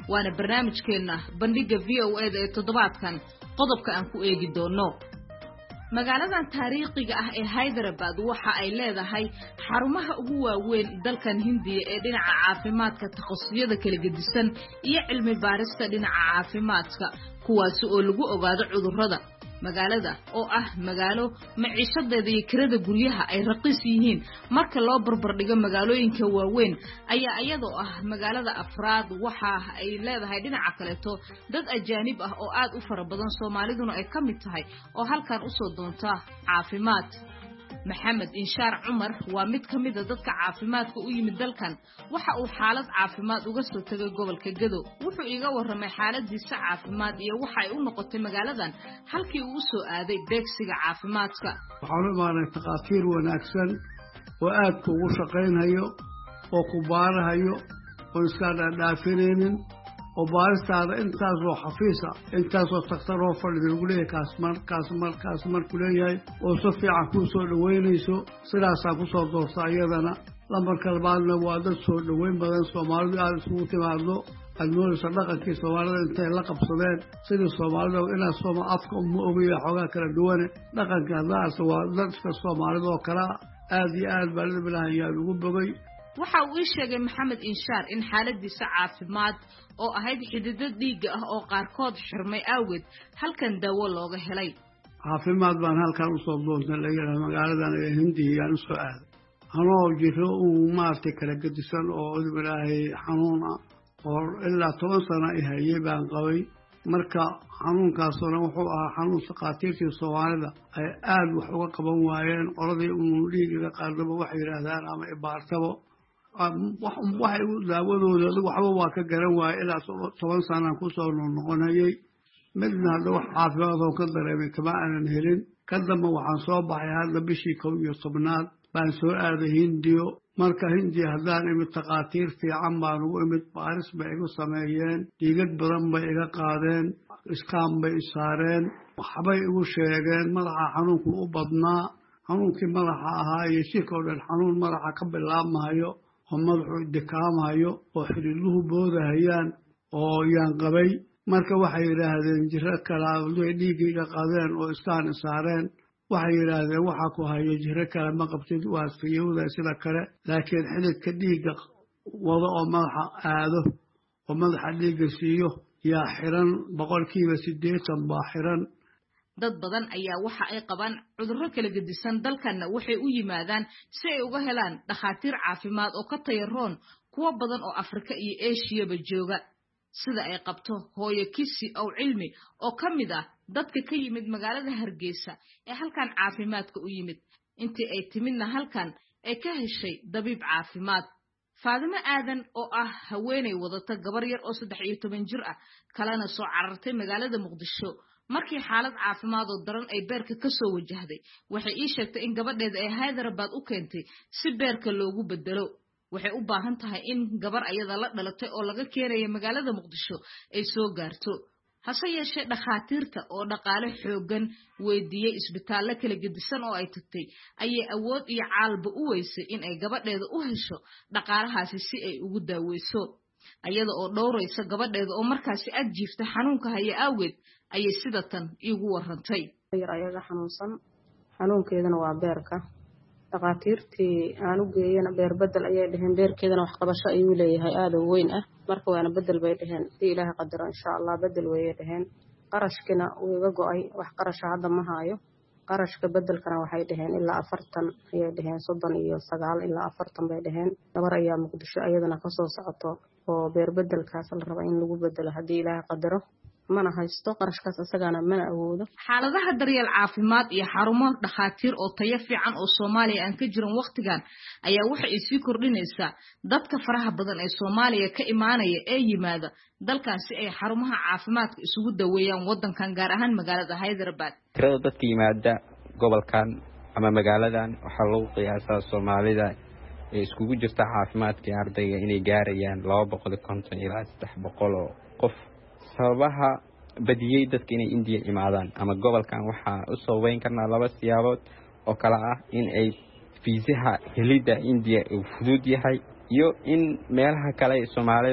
waana barnaamijkeena bandhiga V O A ee toddobaadkan qodobka aan ku eegi doono. magaaladan taariikhiga ah ee Hyderabad waxa ay leedahay xarumaha ugu waaweyn dalkan Hindiya ee dhinaca caafimaadka takhasusiyada kala gedisan iyo cilmi baarista dhinaca caafimaadka kuwaas oo lagu ogaado cudurrada. magaalada oo ah magaalo maciishadeeda iyo kirada guryaha ay raqiis yihiin marka loo barbar dhigo magaalooyinka waaweyn ayaa iyadoo ah magaalada afraad waxa ay leedahay dhinaca kaleeto dad ajaanib ah oo aad u fara badan Soomaaliduna ay ka mid tahay oo halkan u soo doonta caafimaad. maxamed inshaar cumar waa mid ka mid ah dadka caafimaadka u yimid dalkan waxa uu xaalad caafimaad uga soo tagay gobolka Gado wuxuu iga waramay xaaladiisa caafimaad iyo waxa ay u noqotay magaaladan halkii uu soo aaday beegsiga caafimaadka. waxaan u maarnay taqaatiir wanaagsan oo aad ugu shaqeynayo oo ku baarahayo oo iska dhaafeenin oo baaristaada intaas oo xafiisa intaas oo takhtar oo fadhiyo lagu leeyahay kaas markaas markaas markuu leeyahay oo si fiican ku soo dhaweynayso sidaasaa ku soo doorta iyadana lambarka labaadna waa dad soo dhaweyn badan Soomaalidu aad isugu timaado admoolisa dhaqankii Soomaalida intay la qabsadeen sidii Soomaalida inaa Sooma afka uma ogeeyo xogaa kala duwan dhaqanka daas waa dadka Soomaalida oo kala aad iyo aad baa la bilaahay ugu bogay. waxa uu sheegay maxamed inshaar in xaaladiisa caafimaad oo ahayd xididdo dhiig ah oo qaarkood xirmay awgeed halkan daawo looga helay. caafimaad baan halkan u soo doontay laga magaaladan ee Hindiya aan soo aaday anoo jiro uu maartay kala gedisan oo ilaahay xanuun ah oo ilaa toban sano ay hayay baan qabay marka xanuunkaasna wuxuu ahaa xanuun saqaatiirtii Soomaalida ay aad wax uga qaban waayeen qoladii uu dhiiga qaadaba wax yiraahdaan ama ibaartabo waxay u daawadooda waxba waa ka garan waayay ilaa toban sano ku soo noqonayay midna hadda wax caafimaad oo ka dareemay kama aanan helin ka damba waxaan soo baxay hadda bishii kow iyo tobnaad baan soo aaday Hindiyo marka Hindiya haddaan imid taqaatiir fiican baan ugu imid baaris bay igu sameeyeen dhiigad badan bay iga qaadeen iskaan bay isaareen waxbay igu sheegeen madaxa xanuunku u badnaa xanuunkii madaxa ahaa iyo shirka oo dhan xanuun madaxa ka bilaabmayo oo madaxu dikaamayo oo xiriiruhu boodahayaan oo yaan qabay marka waxay yiraahdeen jiro kala ay dhiigiga qaadeen oo istaan isaareen waxay yiraahdeen waxa ku hayo jiro kala ma qabtid waa fiyowda sida kale laakiin xididka dhiiga wada oo madaxa aado oo madaxa dhiiga siiyo yaa xiran boqolkiiba siddeetan baa xiran. dad badan ayaa waxa ay qabaan cudurro kala gedisan dalkana waxay u yimaadaan si ay uga helaan dhakhaatiir caafimaad oo ka tayaroon kuwa badan oo Afrika iyo Aasiya ba jooga sida ay qabto hooyo Kisi oo cilmi oo kamid ah dadka ka yimid magaalada Hargeysa ee halkan caafimaadka u yimid intii ay timidna halkan ay ka heshay dabiib caafimaad. Faadimo Aadan oo ah haweeney wadata gabar yar oo saddex iyo toban jir ah kalena soo carartay magaalada Muqdisho markii xaalad caafimaad oo daran ay beerka ka soo wajahday waxay ii sheegtay in gabadheeda ay Hyderabad u keentay si beerka loogu bedelo waxay u baahan tahay in gabar ayada la dhalatay oo laga keenay magaalada Muqdisho ay soo gaarto hase yeeshee dhakhaatiirta oo dhaqaale xoogan weydiiyay isbitaallo kala gedisan oo ay tagtay ayay awood iyo caalba u weysay in ay gabadheeda u hesho dhaqaalahaasi si ay ugu daaweyso ayada oo dhowraysa gabadheeda oo markaasi ag jiifta xanuunka haya awgeed ayay sida tan igu warantay. yar ayaga xanuunsan xanuunkeedana waa beerka dhaqaatiirtii aan u geeyana beer bedel ayay dhaheen beerkeedana wax qabasho ayuu leeyahay aad u weyn ah marka waana bedel bay dhaheen si ilaahay qadaro insha Allah bedel way dhaheen qarashkina uu iga go'ay wax qarasho hadda ma hayo qarashka bedelkana waxay dhaheen ilaa afartan ayay dhaheen soddon iyo sagaal ilaa afartan bay dhaheen gabar ayaa Muqdisho ayadana ka soo socoto oo beer bedelkaas la rabo in lagu bedelo hadii ilaahay qadaro mana haysto qarashkaas asagana mana awoodo. xaaladaha daryeel caafimaad iyo xarumo dhakhaatiir oo tayo fiican oo Soomaaliya aan ka jirin waqtigan ayaa waxa ay sii kordhinaysaa dadka faraha badan ee Soomaaliya ka imaanaya ee yimaada dalkan si ay xarumaha caafimaadka isugu daweeyaan wadankan gaar ahaan magaalada Hyderabad. tirada dadka yimaada gobolkan ama magaaladan waxa lagu qiyaasaa Soomaalida ee iskugu jirta caafimaadka ardayga inay gaarayaan laba boqol iyo konton ilaa saddex boqol oo qof. sababaha badiyay dadka inay India imaadaan ama gobolkan waxa u soo weyn karna laba siyaabood oo kala ah in ay fiisaha helida India uu fudud yahay iyo in meelaha kale ee Soomaalida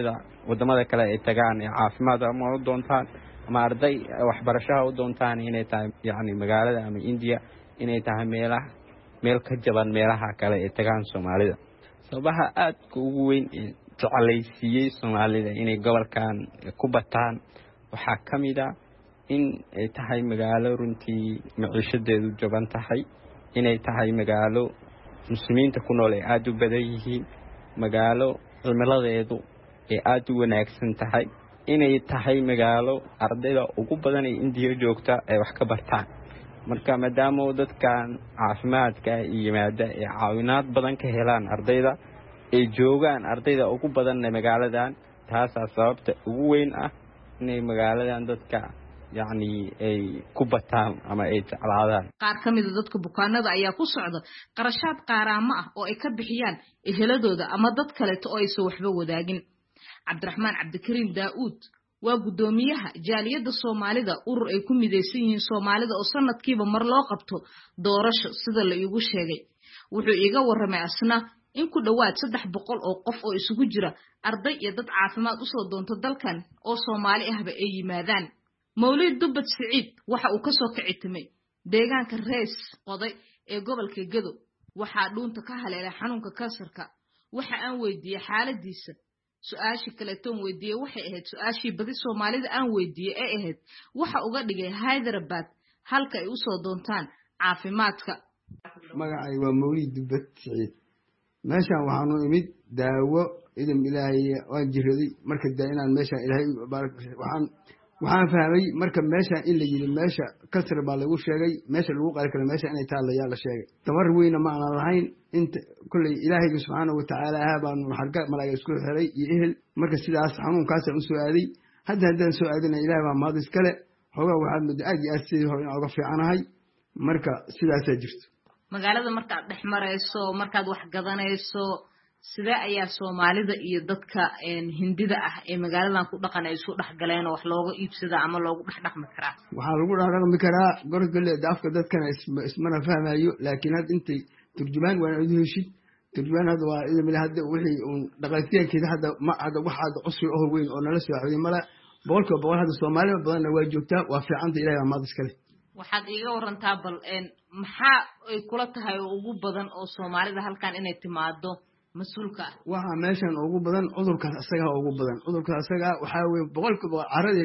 wadamada kale ay tagaan ee caafimaad ama u doontaan ama arday waxbarasho u doontaan inay tahay yacni magaalada ama India inay tahay meelaha meel ka jaban meelaha kale ee tagaan Soomaalida sababaha aad ugu weyn ee jeclaysiiyay Soomaalida inay gobolkan ku bataan waxaa kamid ah in ay tahay magaalo runtii maciishadeedu jaban tahay inay tahay magaalo muslimiinta ku nool ee aad u badan yihiin magaalo cimiladeedu ee aad u wanaagsan tahay inay tahay magaalo ardayda ugu badan ee India joogta ay wax ka bartaan marka maadaama dadkan caafimaadka iyo yimaada ee caawinaad badan ka helaan ardayda ay joogaan ardayda ugu badan ee magaaladan taas sababta ugu weyn ah inay magaaladan dadka yacni ay ku bataan ama ay jeclaadaan qaar ka mid ah dadka bukaanada ayaa ku socda qarashaad qaaraamo ah oo ay ka bixiyaan eheladooda ama dad kale oo ay soo waxba wadaagin Cabdiraxmaan Cabdikariim Daawud waa gudoomiyaha jaaliyada Soomaalida urur ay ku mideysan yihiin Soomaalida oo sanadkiiba mar loo qabto doorasho sida la igu sheegay wuxuu iga waramay asna in ku dhawaad saddex boqol oo qof oo isugu jira arday iyo dad caafimaad u soo doonto dalkan oo Soomaali ahba ay yimaadaan Mawlid Dubbad Saciid waxa uu ka soo kicitimay deegaanka Rees qoday ee gobolka Gedo waxa dhuunta ka haleelay xanuunka kansarka waxa aan weydiiyay xaaladiisa su'aashi kale toon weydiiyay waxay ahayd su'aashii badi Soomaalida aan weydiiyay ee ahayd waxa uga dhigay Hyderabad halka ay u soo doontaan caafimaadka magacay waa Mawlid Dubbad Saciid meeshan waxaan u imid daawo idin ilaahay waan jiraday marka daa inaan meeshan ilaahay baarak waxaan waxaan fahmay marka meeshan in la yiri meesha kasr baa lagu sheegay meesha lagu qari karo meesha inay taal la la sheegay tabar weyn ma aan lahayn inta kulli ilaahay subhanahu wa ta'ala ha baan harka malaga isku xiray iyo ehel marka sidaas xanuunkaas aan soo aaday hadda hadaan soo aadina ilaahay baa maad iskale xogaa waxaad mid aad iyo aad sidii hore uga fiicanahay marka sidaas ay jirto magaalada markaad dhex marayso markaad wax gadanayso sidee ayaa Soomaalida iyo dadka een Hindida ah ee magaaladan ku dhaqan ay isku dhax galeen wax looga iibsada ama loogu dhax dhaqmi karaa waxa lagu dhaqmi karaa gorgole daafka dadkan ismana fahmayo laakiin had intay turjumaan waan u heshid turjumaan hada waa idin meel hada wixii uu dhaqaatiyeedkiisa hada ma hada waxa cusub oo weyn oo nala soo xiriir mala boqolkiiba boqol hada Soomaalida badan waa joogtaa waa fiicanta ilaahay ma iskale waxaad iiga warantaa bal een maxaa ay kula tahay ugu badan oo Soomaalida halkan inay timaado mas'uulka waxa meeshan ugu badan cudurka asaga ugu badan cudurka asaga waxa weey boqolkiiba caradi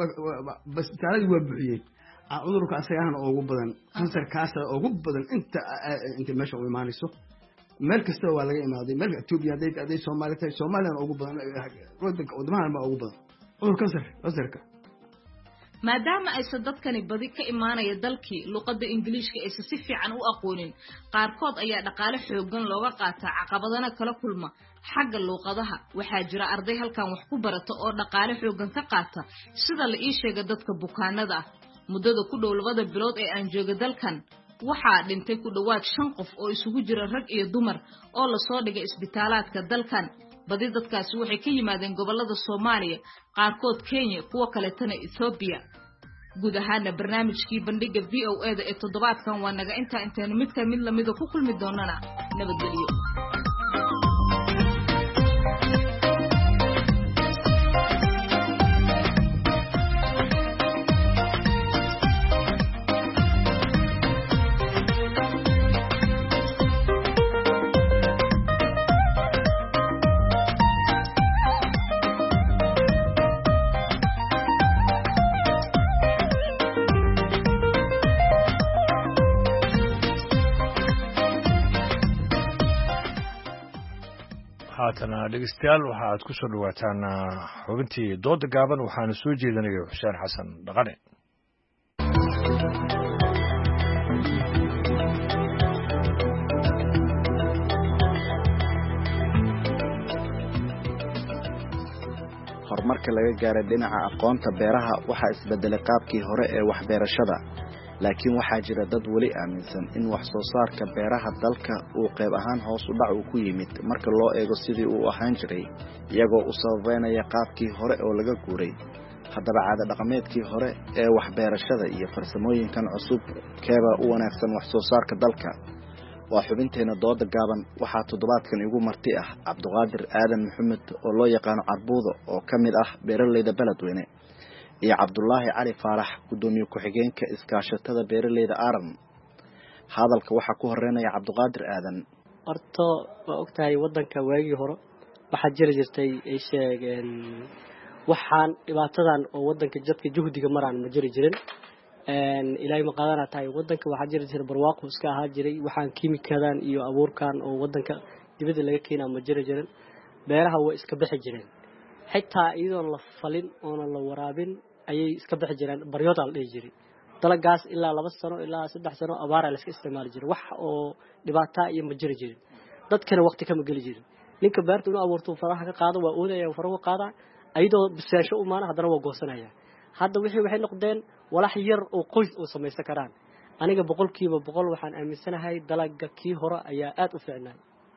bas taariikh waa buuxiyay cudurka asaga ugu badan kansar kaas ugu badan inta inta meesha u imaanayso meel kasta waa laga imaaday meel Itoobiya haday haday Soomaaliya tahay Soomaaliya ugu badan wadanka wadamaha ma ugu badan cudurka kansar kansarka maadaama ay dadkani badi ka imaanaya dalkii luqadda Ingiriiska ay si fiican u aqoonin qaarkood ayaa dhaqaale xoogan looga qaataa caqabadana kala kulma xagga luqadaha waxaa jira arday halkan wax ku barata oo dhaqaale xoogan ka qaata sida la ii sheegay dadka bukaanada ah muddada ku dhow labada bilood ee aan jooga dalkan waxaa dhintay ku dhawaad shan qof oo isugu jira rag iyo dumar oo la soo dhigay isbitaalaadka dalkan badi dadkaasi waxay ka yimaadeen gobolada Soomaaliya qaarkood Kenya kuwa kale tan Ethiopia guud ahaan barnaamijkii bandhiga V O A da ee toddobaadkan waa naga inta intaan mid ka mid lamida ku kulmi doonana nabadgelyo haatana dhegeystayaal waxaad ku soo dhawaataan xubintii dooda gaaban waxaana soo jeedinaya Xuseen Xasan Dhaqane horumarka laga gaaray dhinaca aqoonta beeraha waxa isbedelay qaabkii hore ee waxbeerashada laakiin waxaa jira dad weli aaminsan in wax soo saarka beeraha dalka uu qayb ahaan hoos u dhac ku yimid marka loo eego sidii uu ahaan jiray iyagoo u sababeynaya qaabkii hore oo laga guuray haddaba caado dhaqameedkii hore ee waxbeerashada iyo farsamooyinkan cusub keeba u wanaagsan wax soo saarka dalka waa xubinteena dooda gaaban waxaa toddobaadkan igu marti ah Cabduqaadir Aadan Maxamed oo loo yaqaan Carbuudo oo kamid ah beeraleyda Beledweyne iyo Cabdullaahi Cali Faarax gudoomiye ku-xigeenka iskaashatada beeraleyda Aaran. hadalka waxa ku horeynaya Cabduqaadir Aadan. horto waa ogtahay wadanka waagii hore waxa jiri jirtay ay sheegeen waxaan dhibaatadan oo wadanka jadka juhdiga maraan ma jiri jirin een ilaahay ma qaadana tahay wadanka waxa jiri jiray barwaaqo iska ahaa jiray waxaan kiimikadan iyo abuurkan oo wadanka dibadda laga keenaa ma jiri jirin beeraha way iska bixi jireen xitaa iyadoo la falin oo la waraabin ayay iska bixi jireen baryooda la dhigi jiray dalagaas ilaa laba sano ilaa saddex sano abaar la iska isticmaali jiray wax oo dhibaato iyo ma jiri jirin dadkana waqti kama gali jirin ninka beerta inuu abuurto faraha ka qaado waa oodaya faraha ka qaada ayadoo bisaasho u maana hadana waa goosanaya hadda wixii waxay noqdeen walax yar oo qoys oo sameeysan karaan aniga boqolkiiba boqol waxaan aaminsanahay dalaga kii hore ayaa aad u fiicnaa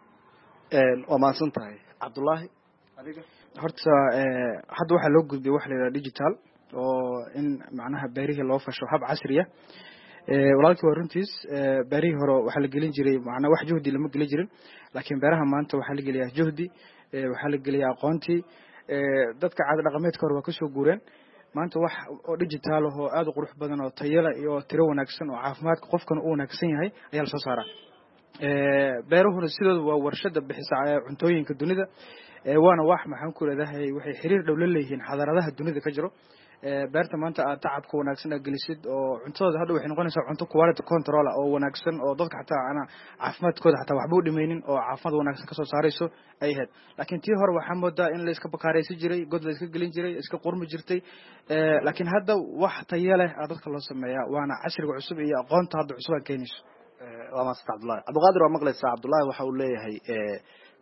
een waa maasan tahay Cabdullaahi adiga horta ee hadda waxa loo gudbiyay wax la yiraahdo digital oo in macnaha beerihi loo fasho hab casri ah ee walaalkii waa runtiis ee beerihi hore waxa la gelin jiray macnaha wax juhdi lama gelin jirin laakiin beeraha maanta waxa la geliyaa juhdi ee waxa la geliyaa aqoonti ee dadka caad dhaqameedka hore waa ka soo guureen maanta wax oo digital ah oo aad u qurux badan oo tayo leh iyo tiro wanaagsan oo caafimaadka qofkan uu wanaagsan yahay ayaa la soo saaraa ee beeruhuna sidoo waa warshada bixisa cuntooyinka dunida ee waana wax maxaan ku leedahay waxay xiriir dhow la leeyihiin xadaradaha dunida ka jiro ee beerta maanta aad tacabka wanaagsan gelisid oo cuntooda hadda waxay noqonaysaa cunto quality control oo wanaagsan oo dadka xataa ana caafimaadkooda xataa waxba u dhimaynin oo caafimaad wanaagsan ka soo saarayso ay ahayd laakiin tii hore waxa moodaa in la iska bakaaraysi jiray god la iska gelin jiray iska qurmi jirtay ee laakiin hadda wax tayo leh dadka loo sameeyaa waana casriga cusub iyo aqoonta hadda cusub aan keenayso ee waa maastan Cabdullaahi Cabduqaadir waa maqlaysaa Cabdullaahi waxa uu leeyahay ee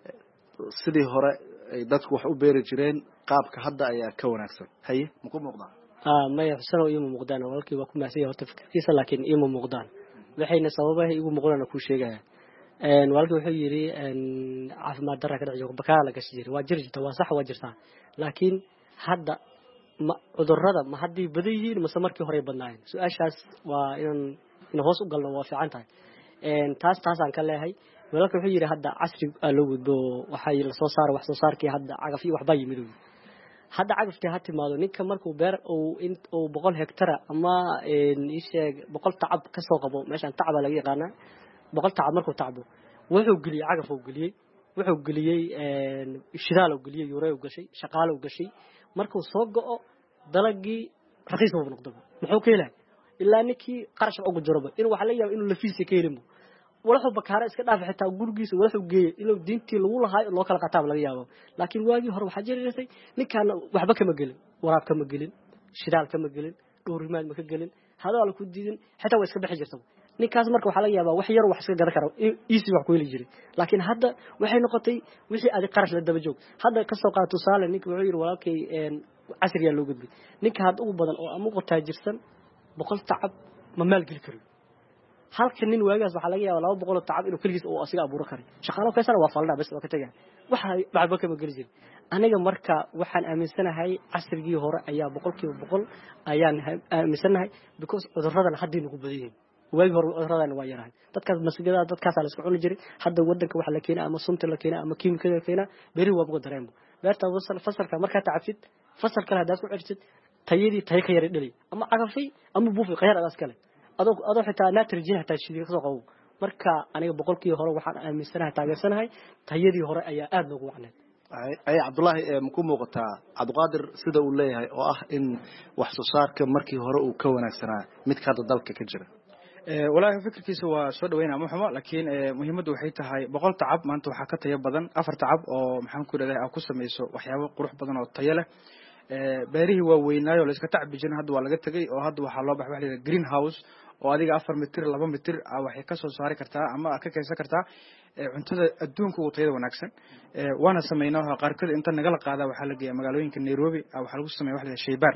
sidii hore ay dadku wax u beeri jireen qaabka hadda ayaa ka wanaagsan haye ma ku muuqdaan ah ma yaxsano iyo muuqdaan walkii waa ku maasay horta fikirkiisa laakiin iyo muuqdaan waxayna sababahay igu muuqdaan ku sheegaya een walkii wuxuu yiri een caafimaad darra ka dhaco bakaala laga shiray waa jirta waa sax waa jirta laakiin hadda cudurrada ma hadii badayihiin ma markii hore badnaayeen su'aashaas waa in in hoos u galno waa fiican tahay een taas taas aan ka leeyahay walaalka wuxuu yiri hadda casri loo gudbo waxa la soo saaro wax soo saarkii hadda cagaf iyo waxba yimid hadda cagafti ha timaado ninka markuu beer oo in oo boqol hektar ama in isheeg boqol tacab ka soo qabo meeshan tacab laga yaqaan boqol tacab markuu tacbo wuxuu galiyay cagaf uu galiyay wuxuu galiyay een shidaal uu galiyay yuray uu gashay shaqaale uu gashay markuu soo go'o dalagii raqiis uu noqdo muxuu ka helay ilaa ninkii qarash ugu jarabo inuu wax la yaabo inuu lafiisa ka helimo wuxuu bakaara iska dhaaf xitaa gurigiisa wuxuu geeyay inuu diintii lagu lahaay loo kala qataab laga yaabo laakiin waagii hore waxa jiray ninkan waxba kama gelin waraab kama gelin shidaal kama gelin dhowrimaad ma ka gelin hadaal ku diidin xitaa way iska bixi jirtay ninkaas marka waxa laga yaabaa wax yar wax iska gadan karo easy wax ku heli jiray laakiin hadda waxay noqotay wixii aad qarash la daba joog hadda ka soo qaato saale ninka wuxuu yiri walaalkay een casriga loo gudbay ninka had ugu badan oo amuqo taajirsan boqol tacab ma maal geli karo halka nin waagaas waxa laga yaabaa laba boqol tacab inuu kaligiis oo asiga abuuro karo shaqaalo kaysana waa falna bas waa ka tagay waxa bacba kama gali jirin aniga marka waxaan aaminsanahay casrigii hore ayaa boqolkiiba boqol ayaan aaminsanahay because cudurradan hadda nagu badiyeen waagii hore cudurradan waa yarahay dadkaas mas'uuliyada dadkaas la isku cuni jiray hadda wadanka waxa la keenay ama sunta la keenay ama kiimikada la keenay beri waa uga dareemo beerta wasal fasalka marka tacafid fasal kale hadaad ku cirtid tayadii tay ka yar dhalay ama cagafay ama buufi qeyr adaas kale adoo adoo xitaa nitrogen xitaa shidii ka soo qabo marka aniga boqolkii hore waxaan aaminsanahay taageersanahay tayadii hore ayaa aad loogu wacnay ay Cabdullaahi ma ku muuqataa Cabduqaadir sida uu leeyahay oo ah in wax soo saarka markii hore uu ka wanaagsanaa mid ka dalka ka jira ee walaahi fikirkiisa waa soo dhaweynaa ma xumo laakiin muhiimaddu waxay tahay boqol tacab maanta waxa ka tayo badan afar tacab oo maxaan ku leeyahay ku sameeyso waxyaabo qurux badan oo tayo leh ee beerihi waa weynaayo la iska tacbi jirin hadda waa laga tagay oo hadda waxa loo baxay wax la green house oo adiga afar mitir laba mitir waxay ka soo saari kartaa ama ka kaysan kartaa cuntada adduunka uu tayada wanaagsan ee waana sameeynaa qaarkood inta naga la qaada waxa la geeyaa magaalooyinka Nairobi waxa lagu sameeyaa wax la shaybaar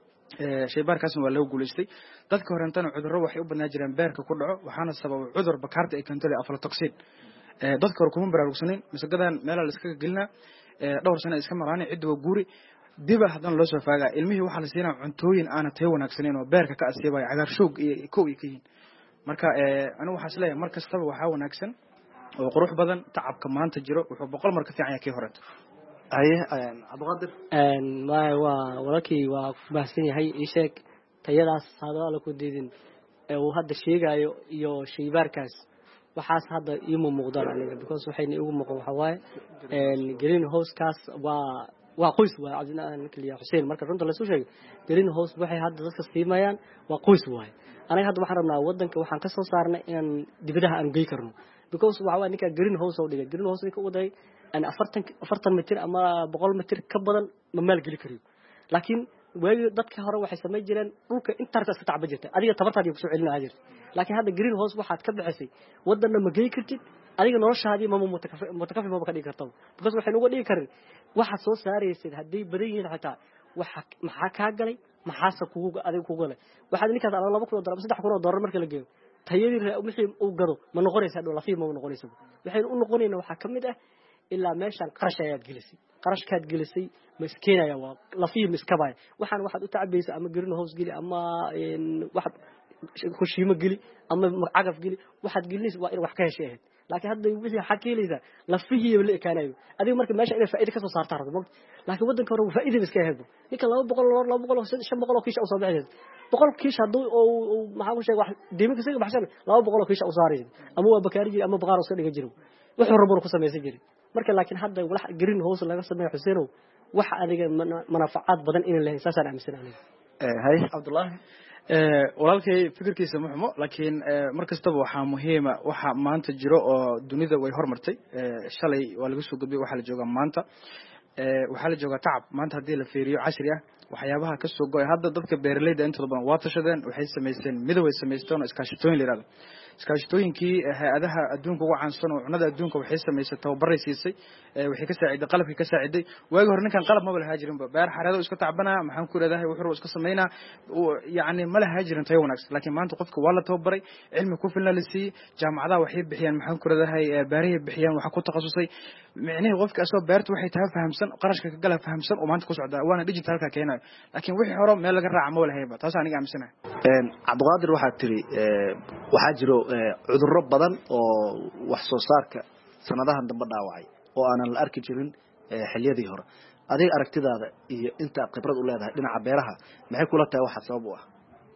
ee shaybaarkaasna waa lagu guuleystay dadka horantana cudurro waxay u banaa jireen beerka ku dhaco waxaana sabab cudur bakaarta ay keento aflatoxin ee dadka hore kuma baraarugsanin misagadan meel la iska gelina ee dhowr sano iska maraanay cid waa guuri diba hadan loo soo faagaa ilmihii waxa la siinaa cuntooyin aan tayo wanaagsaneyn oo beerka ka asiibay cagaar shoog iyo koow iyo kiin marka anigu waxaan isleeyahay mar kastaba waxaa wanaagsan oo qurux badan tacabka maanta jiro wuxuu boqol mar ka fiican yahay kii horeeto haye cabdiqaadir maya waa walaalkii waa ku baahsan yahay ii sheeg tayadaas hadoo alla ku diidin ee uu hadda sheegayo iyo shaybaarkaas waxaas hadda iima muuqdaan aniga because waxayna igu muuqan waxaa waaye green housekaas waa waa qoys waaye cabdinaan kaliya xuseen marka runta lasoo sheegay green house waxay hadda dadka siimayaan waa qoys waaye anaga hadda waxaan rabnaa wadanka waxaan ka soo saarnay inaan dibadaha aan gey karno because waxa waaye ninka green house oo dhigay green house ninka u waday aan afartan afartan mitir ama boqol mitir ka badan ma maal geli kariyo laakiin waagi dadka hore waxay sameey jireen dhulka intaas iska tacba jirtay adiga tabartaadii ku soo celinaa jirtay laakiin hadda green house waxaad ka bixisay wadanna ma gey kartid adiga noloshaadii ma mutakafi mutakafi ma ka dhigi kartaa because waxay ugu dhigi karin waxa soo saaraysid hadii badan yihiin xitaa waxa maxaa ka galay maxaasa kugu adiga kugu galay waxaad ninkaas aan laba kun oo dollar saddex kun oo dollar marka la geeyo tayadii wixii uu gado ma noqonaysa dhul lafiif ma noqonaysa waxay u noqonayna waxa kamid ah ilaa meeshan qarash ayaad gelisay qarashkaad gelisay ma iskeenaya waa lafiif miskabay waxaan waxaad u tacabaysa ama green house geli ama waxaad kushiimo geli ama cagaf geli waxaad gelinaysa waa in wax ka heshay laakiin hadda wixii xaqiilaysa lafihiyo la ekaanayo adiga marka meesha inay faa'iido ka soo saartaa rabto laakiin wadanka hore faa'iido iska helo ninka laba boqol laba boqol shan boqol oo kiish u soo bixiyay boqol kiish haduu oo maxaa ku sheegay wax diimin kaga baxsan laba boqol oo kiish u saarayay ama waa bakaari jiri ama baqaar iska dhiga jiro wuxuu rabo ku sameeyay jiri marka laakiin hadda walax green house laga sameeyo Xuseenow wax adiga manaafacaad badan in la heesaan aaminsan aniga ee hay Abdullah ee walaalkay fikirkiisa ma xumo laakiin mar kastaba waxa muhiim ah waxa maanta jiro oo dunida way hormartay shalay waa laga soo gudbay waxa la jooga maanta ee waxa la jooga tacab maanta hadii la fiiriyo casri ah waxyaabaha ka soo go'ay hadda dadka beeraleyda inta badan waa tashadeen waxay sameeyeen midoway sameeyeen iskaashatooyin leeyahay iskaashatooyinkii hay'adaha adduunka ugu caansan oo cunada adduunka waxay sameeyeen tababaray siisay waxay ka saaciday qalabkii ka saaciday waagi hore ninkan qalab ma laha jirin ba beer xareedo iska tacbana maxaan ku leedahay wuxuu iska sameeyna yaani ma laha jirin tayo wanaagsan laakiin maanta qofka waa la tababaray cilmi ku filan la siiyay jaamacadaha waxay bixiyaan maxaan ku leedahay beeraha bixiyaan waxa ku takhasusay micnaheedu qofka asoo beertu waxay tahay fahamsan qarashka ka gala fahamsan oo maanta ku socda waana digitalka keenay laakiin wixii hore meel laga raac ma lahayn taas aniga aaminsanahay een Cabdiqaadir waxa tiri waxa jiro cudurro badan oo wax soo saarka sanadahan dambe dhaawacay oo aanan la arki jirin xilliyadii hore adiga aragtidaada iyo inta khibrad u leedahay dhinaca beeraha maxay kula tahay waxa sabab u ah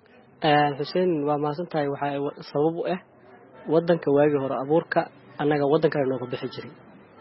ee Xuseen waa maasantahay waxa sabab u ah wadanka waagi hore abuurka anaga wadanka inoo ka bixi jiray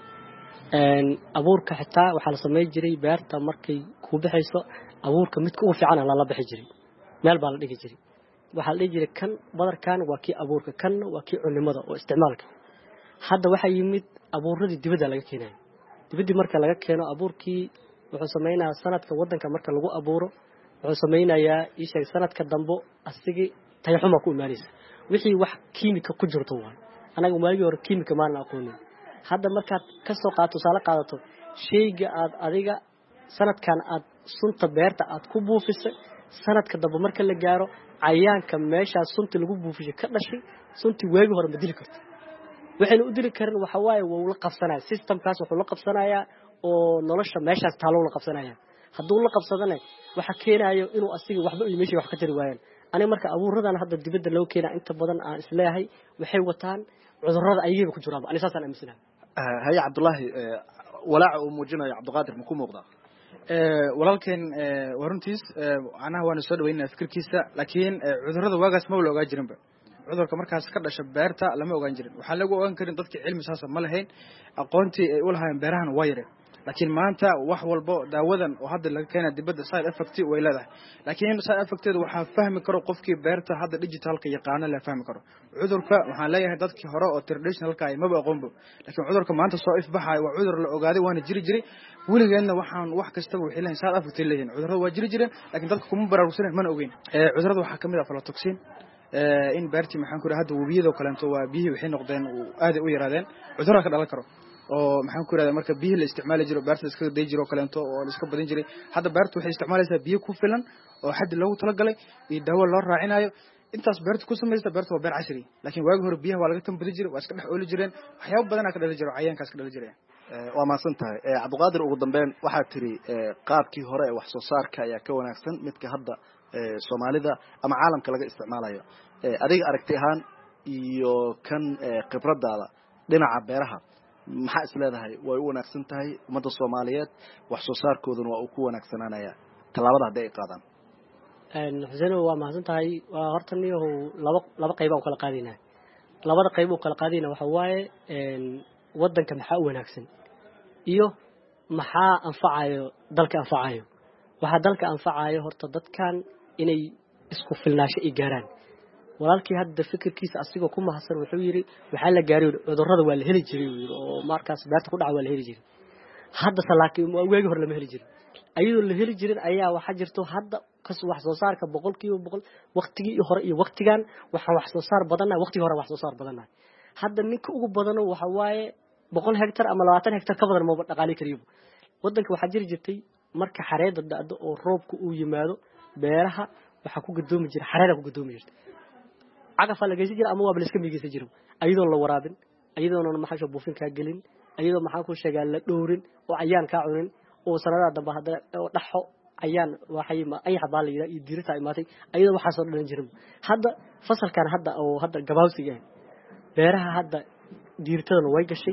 een abuurka xitaa waxa la sameey jiray beerta markay ku bixayso abuurka mid ugu fiican la la bixi jiray meel baa la dhigi jiray waxa la dhigi jiray kan badarkan waa kii abuurka kan waa kii culimada oo isticmaalka hadda waxa yimid abuuradii dibadda laga keenay dibadii marka laga keeno abuurkii wuxuu sameeynayaa sanadka wadanka marka lagu abuuro wuxuu sameeynayaa isha sanadka dambo asigi tayo xumo ku imaanaysa wixii wax kiimika ku jirto waa anaga maaliga hore kiimika ma la aqoonin hadda markaad ka soo qaato sala qaadato sheyga aad adiga sanadkan aad sunta beerta aad ku buufisay sanadka dambe marka la gaaro cayaanka meesha sunta lagu buufisay ka dhashay sunti waagi hore ma dili karto waxayna u dili karin waxa waaye waa la qabsanaya systemkaas wuxuu la qabsanayaa oo nolosha meeshaas taalo la qabsanaya hadduu la qabsadana waxa keenayo inuu asiga waxba u meesha wax ka tiri waayaan aniga marka abuuradan hadda dibadda loo keenaa inta badan aan isleeyahay waxay wataan cudurrada ayaga ku jiraan aniga saasaan aaminsanahay هيا عبد الله ولاع وموجنا يا عبد القادر مكو موقدا walaalkeen waruntiis anaha waan soo dhaweynaa fikirkiisa laakiin cudurrada waagaas ma wala ogaa jirinba cudurka markaas ka dhasha beerta lama ogaan jirin waxa lagu ogaan karin dadka cilmi saasa ma lahayn aqoontii ay u lahayn beerahan waa yare laakiin maanta wax walba daawadan oo hadda laga keenay dibadda side effect way leedahay laakiin side effecteedu waxa fahmi karo qofkii beerta hadda digitalka yaqaan la fahmi karo cudurka waxaan leeyahay dadkii hore oo traditionalka ay ma aqoonbo laakiin cudurka maanta soo ifbaxay waa cudur la ogaaday waana jiri jiray weligeedna waxaan wax kasta wixii lahayn side effect leeyahay cudurrada waa jiri jireen laakiin dadku kuma baraarugsan ma ogeyn ee cudurrada waxa kamid ah aflatoxin ee in beerti maxaan ku raahdo wabiyada kaleento waa biyo waxay noqdeen aad u yaraadeen cudurrada ka dhalan karo oo maxaan ku raahdaa marka biyo la isticmaali jiro beerta iska day jiro kaleento oo la iska badan jiray hadda beertu waxay isticmaalaysaa biyo ku filan oo xad loogu tala galay iyo daawo loo raacinayo intaas beertu ku sameeysta beertu waa beer casri laakiin waagi hore biyaha waa laga tambadi jiray waa iska dhex ooli jireen waxyaabo badan ka dhalin jiro cayaankaas ka dhalin jiray waa maasan tahay Cabdiqaadir ugu dambeyn waxa tiri qaabkii hore ee wax soo saarka ayaa ka wanaagsan midka hadda Soomaalida ama caalamka laga isticmaalayo adiga aragti ahaan iyo kan khibradaada dhinaca beeraha maxaa is leedahay way u wanaagsan tahay ummadda Soomaaliyeed wax soo saarkooduna waa uu ku wanaagsanaanaya talaabada hadday ay qaadaan xuseen waa mahadsan tahay waa horta niyo laba laba qayb oo kala qaadinaa labada qayb oo kala qaadinaa waxa waaye wadanka maxaa u wanaagsan iyo maxaa anfacayo dalka anfacayo waxa dalka anfacayo horta dadkan inay isku filnaasho ay gaaraan walaalkii hadda fikirkiisa asigoo ku mahadsan wuxuu yiri waxa la gaaray cudurrada waa la heli jiray oo markaas beerta ku dhaca waa la heli jiray hadda salaakiin waagi hore lama heli jirin ayadoo la heli jirin ayaa waxa jirto hadda kas wax soo saarka boqolkiiba boqol waqtigii hore iyo waqtigan waxa wax soo saar badanaa waqtigii hore wax soo saar badanaa hadda ninka ugu badan waxa waaye boqol hektar ama labaatan hektar ka badan ma dhaqaali kariyo wadanka waxa jiri jirtay marka xareeda da'do oo roobku uu yimaado beeraha waxa ku gadoomi jiray xareeda ku gadoomi jirtay cagaf la geeyay jira ama waa iska miigaysan jiro ayadoo la waraabin ayadoo maxaa buufin ka galin ayadoo maxaa ku sheegaa la dhoorin oo ayaan ka cunin oo sanada dambe hada dhaxo ayaan waxay ma ay xabaal ila iyo dirta imaatay ayadoo waxa soo dhalan jirin hadda fasalkan hadda oo hadda gabaawsiga beeraha hadda diirtadana way gashay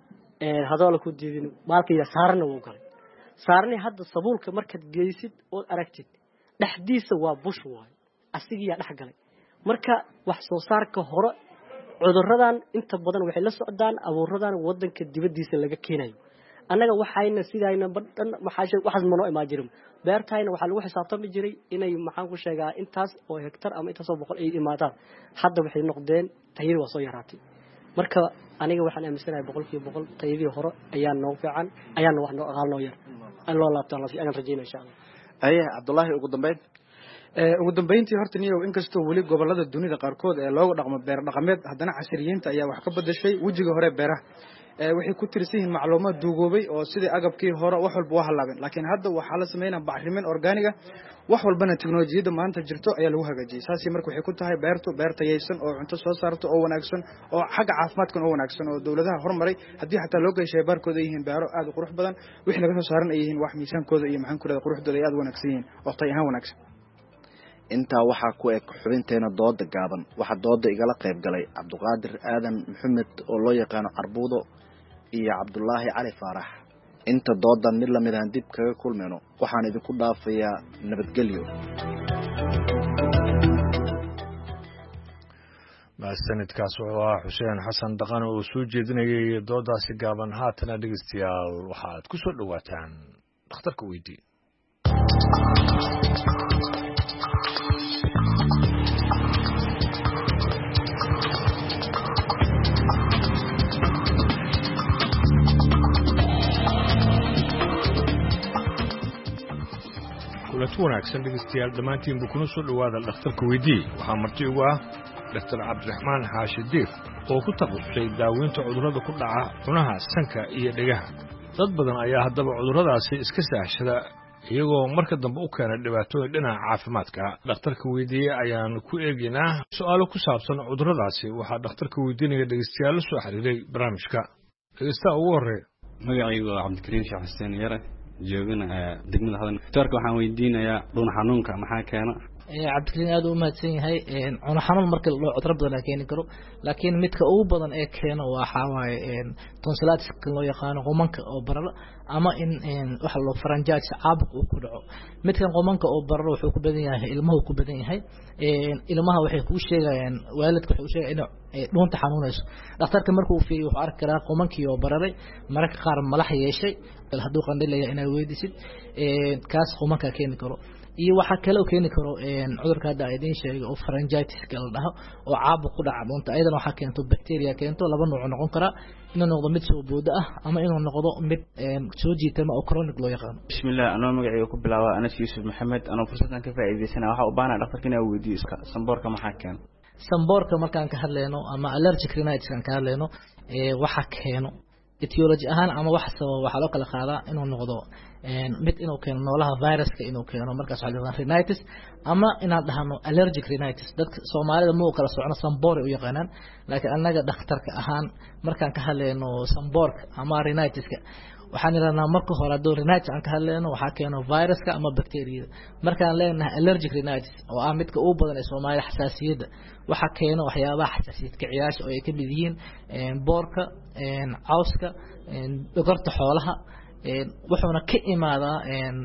ee hadoo la ku diidin maalkiisa saarna uu galay saarni hadda sabuulka markaad geeysid oo aragtid dhaxdiisa waa bush waay asigiya dhax galay marka wax soo saarka hore cudurradan inta badan waxay la socdaan abuuradan wadanka dibadiisa laga keenayo annaga waxayna sidayna badan maxaa waxas mano imaajirin beertayna waxa lagu xisaabtami jiray inay maxaan ku sheegaa intaas oo hektar ama intaas oo boqol ay imaadaan hadda waxay noqdeen tayir waa soo yaraatay marka aniga waxaan aaminsanahay boqolkiiba boqol tayidii hore ayaa noo fiican ayaan wax noo aqal noo yar aan loo laabtaan la fiican rajeynaa insha Allah aye Cabdullaahi ugu dambeyn ugu dambeyntii horta niyow inkastoo weli gobolada dunida qaarkood ee looga dhaqmo beer dhaqameed haddana casriyiinta ayaa wax ka bedeshay wejiga hore beeraha waxay ku tirsan yihiin macluumaad duugoobay oo sidii agabkii hore wax walba waa halaabeen laakiin hadda waxa la sameeynaa bacrimin organiga wax walbana tiknoolajiyada maanta jirto ayaa lagu hagaajiyay saasi marka waxay ku tahay beertu beer tayaysan oo cunto soo saarto oo wanaagsan oo xagga caafimaadkan oo wanaagsan oo dawladaha hormaray haddii xataa loo geeyay shaybaarkooda yihiin beero aad u qurux badan wixii laga soo saaran ay yihiin wax miisaankooda iyo maxaan ku leeyahay quruxdooda ay aad wanaagsan yihiin oo tay ahaan wanaagsan intaa waxaa ku eg xubinteena dooda gaaban waxaa dooda igala qayb galay Cabduqaadir Aadan Maxamed oo loo yaqaan Arbuudo iyo Cabdullaahi Cali Faarax inta doodan mid lamid ah dib kaga kulmeeno waxaan idinku dhaafayaa nabadgelyo maasanidkaas oo ah Xuseen Xasan Dhaqan oo soo jeedinayay doodaasi gaaban haatana dhageystayaal waxaad ku soo dhawaataan dhakhtarka weydii kulanti wanaagsan dhegeystayaal dhammaantiinba kuna soo dhowaada dhakhtarka weydii waxaa marti ugu ah Doctor Cabdiraxmaan Xaashi Diif oo ku takhasusay daaweynta cudurrada ku dhaca cunaha sanka iyo dhegaha dad badan ayaa haddaba cudurradaasi iska saahshada iyagoo marka dambe u keena dhibaatooyin dhinaca caafimaadka dhakhtarka weydiiye ayaan ku eegaynaa su'aalo ku saabsan cudurradaasi waxaa dhakhtarka weydiinaya dhegeystayaal la soo xiriiray barnaamijka dhegeystaha ugu horreeya magacaygu waa Cabdikariim Sheekh Xuseen Yare joogana degmada hadan doctorka waxaan weydiinayaa dhun xanuunka maxaa keena cabdikariin aad u mahadsan yahay cuno xanuun marka loo cudro badan keeni karo laakiin midka ugu badan ee keeno waxa waaye tonsillitis loo yaqaan qomanka oo bararo ama in waxa loo faranjaatis caabuq uu ku dhaco midkan qomanka oo bararo wuxuu ku badan yahay ilmaha ku badan yahay ilmaha waxay ku sheegayaan waalidku wuxuu sheegay in dhuunta xanuunayso dhakhtarka markuu fiiriyo wuxuu arki karaa qomankii oo bararay mararka qaar malax yeeshay hadduu qandhilaya inaad weydiisid kaas qomanka keeni karo iyo waxa kale oo keeni karo cudurka hadda ay idin sheegay oo pharyngitis la dhaho oo caabuq ku dhaca dhuunta ayadana waxa keento bacteria keento laba nooc noqon kara inuu noqdo mid soo booda ah ama inuu noqdo mid soo jiitama oo chronic loo yaqaan bismillaah anoo magacayga ku bilaaba Anas Yuusuf Maxamed anoo fursadan ka faa'iideysana waxa u baahnaa dhakhtarka inuu weydiiyo iska samboorka maxaa keeno samboorka markaan ka hadlayno ama allergic rhinitis kan ka hadlayno ee waxa keeno etiology ahaan ama wax sabab waxa loo kala qaadaa inuu noqdo mid inuu keeno noolaha viruska inuu keeno markaas waxa la yiraahdaa rhinitis ama inaan dhahno allergic rhinitis dadka Soomaalida ma kala socno samboor u yaqaanaan laakiin anaga dhakhtarka ahaan markaan ka hadlayno samboorka ama rhinitiska waxaan yiraahnaa marka hore hadduu rhinitis aan ka hadlayno waxaa keeno viruska ama bacteriyada markaan leenahay allergic rhinitis oo ah midka ugu badan ee Soomaaliya xasaasiyadda waxa keeno waxyaabaha xasaasiyad kiciyaasha oo ay ka mid yihiin boorka cawska dhogorta xoolaha wuxuuna ka imaadaa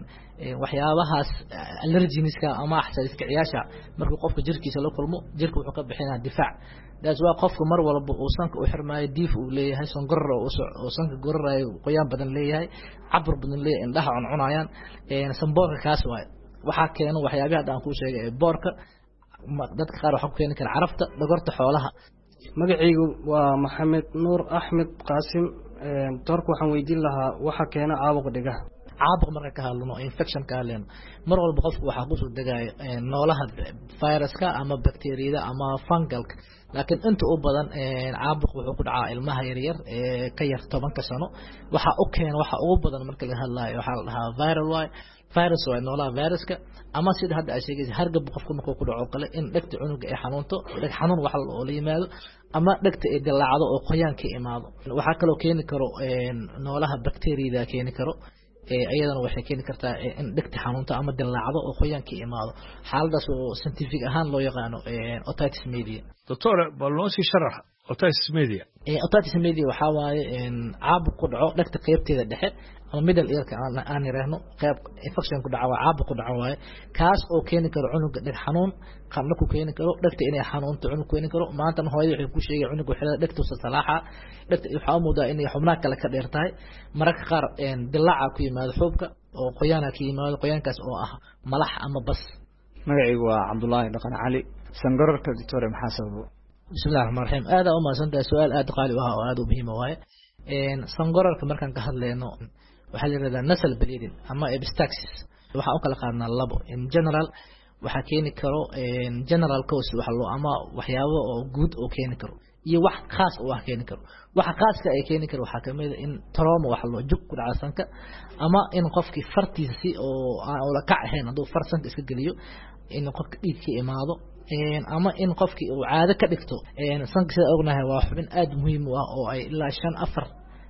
waxyaabahaas allergeniska ama xasaasiyad kiciyaasha markuu qofka jirkiisa la kulmo jirka wuxuu ka bixinaa difaac daas waa qofka mar walba uu sanka u xirmaayo diif uu leeyahay songor oo sanka gorarayo qoyaan badan leeyahay cabur badan leeyahay indhaha cuncunayaan sanboorka kaas waay waxa keeno waxyaabaha aan ku sheegay boorka dadka qaar waxa ku keeni kara carafta dhogorta xoolaha magacaygu waa maxamed nuur axmed qaasim doorka waxaan weydiin lahaa waxa keena caabuqa dhigaha caabuq marka ka hadlano infection ka hadlano mar walba qofku waxa ku soo degay noolaha viruska ama bacteriyada ama fungalka laakiin inta u badan caabuq wuxuu ku dhacaa ilmaha yar yar ee ka yar tobanka sano waxa u keen waxa ugu badan marka la hadlayo waxa la dhahaa viral way virus waa noolaha viruska ama sida hadda ay sheegaysa hargab qofku markuu ku dhaco kale in dhagta cunuga ay xanuunto dhag xanuun waxa la oo yimaado ama dhagta ay dilaacdo oo qoyaan ka imaado waxa kale oo keeni karo noolaha bacteriyada keeni karo ayadana waxay keeni kartaa in dhagta xanuunto ama dilaacdo oo qoyaan ka imaado xaaladaas oo scientific ahaan loo yaqaano otitis media doctor balonsi sharax otitis media ee otitis media waxa waaye caabuq ku dhaco dhagta qaybteeda dhexe ama middle earka aan yiraahno qayb infection ku dhaco caabuq ku dhaco waaye kaas oo keeni karo cunuga dhag xanuun qandho ku keeni karo dhagta inay xanuunto cunug keeni karo maanta hooyada waxay ku sheegay cunuga xirada dhagta salaaxa dhagta waxa muudaa inay xubnaha kale ka dheertahay mararka qaar dilaaca ku yimaado xubka oo qoyaana ka yimaado qoyaankaas oo ah malax ama bas magacaygu waa Cabdullaahi Dhaqan Cali sangararka doctor maxaa sababo bismillaahir rahmaanir rahiim aad u maasantahay su'aal aad qaali ah oo aad u muhiim ah een sangararka markaan ka hadlayno waxa la yiraahdaa nasal bleeding ama epistaxis waxa uu kala qaadnaa labo in general waxa keeni karo in general cause waxa loo ama waxyaabo oo guud oo keeni karo iyo wax khaas oo wax keeni karo waxa khaaska ay keeni karo waxa kamid in trauma waxa loo jug ku dhaca sanka ama in qofkii fartiisi oo aan la kac ahayn haduu far sanka iska galiyo in qofka dhiig ka imaado ama in qofkii uu caado ka dhigto sanka sida ognahay waa xubin aad muhiim u ah oo ay ilaa shan afar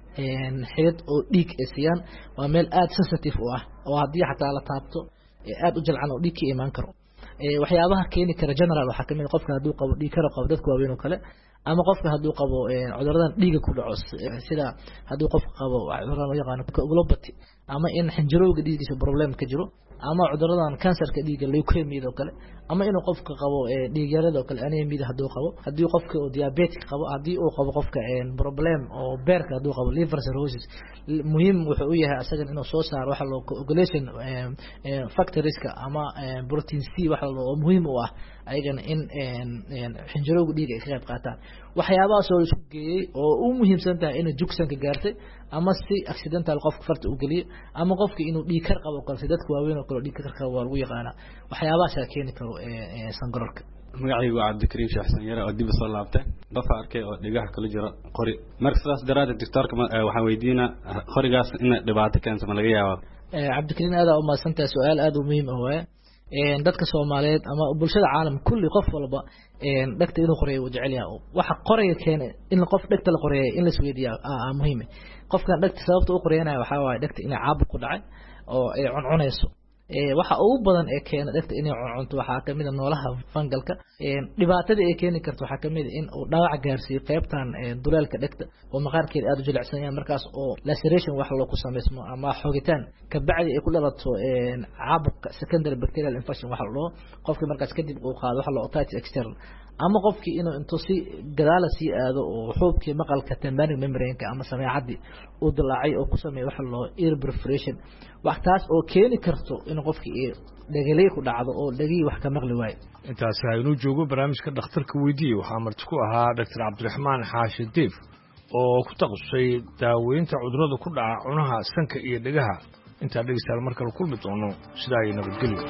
xidid oo dhiig isiyaan waa meel aad sensitive u ah oo haddii xataa la taabto aad u jalcan oo dhiig ka imaan karo waxyaabaha keeni kara general waxa kamid qofka hadduu qabo dhiig karo qabo dadku waaweyn oo kale ama qofka hadduu qabo cuduradan dhiiga ku dhaco sida hadduu qofka qabo cuduradan loo yaqaan coagulopathy ama in xinjirowga dhiiggiisa problem ka jiro ama cuduradan kansarka dhiigga leukemia oo kale ama inuu qofka qabo dhiig yarada oo kale anemia hadduu qabo haddii qofka uu diabetic qabo haddii uu qabo qofka problem oo beerka hadduu qabo liver cirrhosis muhiim wuxuu u yahay asagan inuu soo saaro waxa loo coagulation factorieska ama protein C waxa loo muhiim u ah ayagana in xinjirowga dhiigga ay ka qayb qaataan waxyaabahaas oo isku geeyay oo u muhiimsan tahay in jugsanka gaartay ama si accidental qofka farta u galiyo ama qofka inuu dhiig kar qabo kale dadka waaweyn oo kale dhiig kar qabo waa lagu yaqaana waxyaabahaas ayaa keeni karo sangararka magacaygu waa Cabdikariim Shaxsan Yare oo dib soo laabtay dafa arkay oo dhigaha kala jira qori marka sidaas daraaddeed doctorka waxaan weydiinaa qorigaas in dhibaato keento ma laga yaabo Cabdikariim aad u maasantahay su'aal aad u muhiim ah waaye een dadka Soomaaliyeed ama bulshada caalamka kulli qof walba een dhagta inuu qoreeyo jecel yahay waxa qoraya keenay in qof dhagta la qoreeyo in la isweydiiyo ah muhiim qofkan dhagta sababta uu qoreynayo waxa waaye dhagta inay caabuq ku dhacay oo ay cuncunayso ee waxa ugu badan ee keena dhagta inay cuncunto waxa kamid ah noolaha fungalka ee dhibaatada ay keeni karto waxa kamid ah in uu dhaawac gaarsiiyo qaybtan duleelka dhagta oo maqaarkeeda aad u jilicsan yahay markaas oo laceration wax loo ku sameysmo ama xogitaan ka bacdi ay ku dhalato ee caabuq secondary bacterial infection waxa loo qofkii markaas kadib uu qaado waxa loo otitis external ama qofkii inuu intuu si gadaal si aado oo xuubkii maqalka membrane membrane-ka ama sameecadii uu dilaacay oo ku sameeyo waxa loo ear perforation waxtaas oo keeni karto in qofkii dhagalay ku dhacdo oo dhagii wax ka maqli waayo intaas aynu joogo barnaamijka dhakhtarka weydiiyay waxaa marti ku ahaa Dr. Cabdiraxmaan Xaashi Diif oo ku taqasusay daaweynta cudurrada ku dhaca cunaha sanka iyo dhagaha inta dhageystayaal marka la kulmi doono sida ay nabadgelyo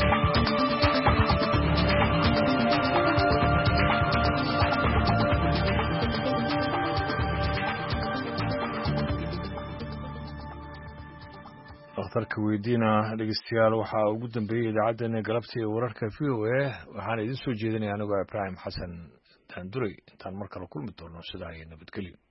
dhakhtarka weydiina dhegeystayaal waxaa ugu dambeeyay idaacaddeenna galabta ee wararka v o a waxaana idin soo jeedinaya anigoo Ibraahim Xasan Daanduray intaan mar kale kulmi doono sidaa iyo nabadgelyo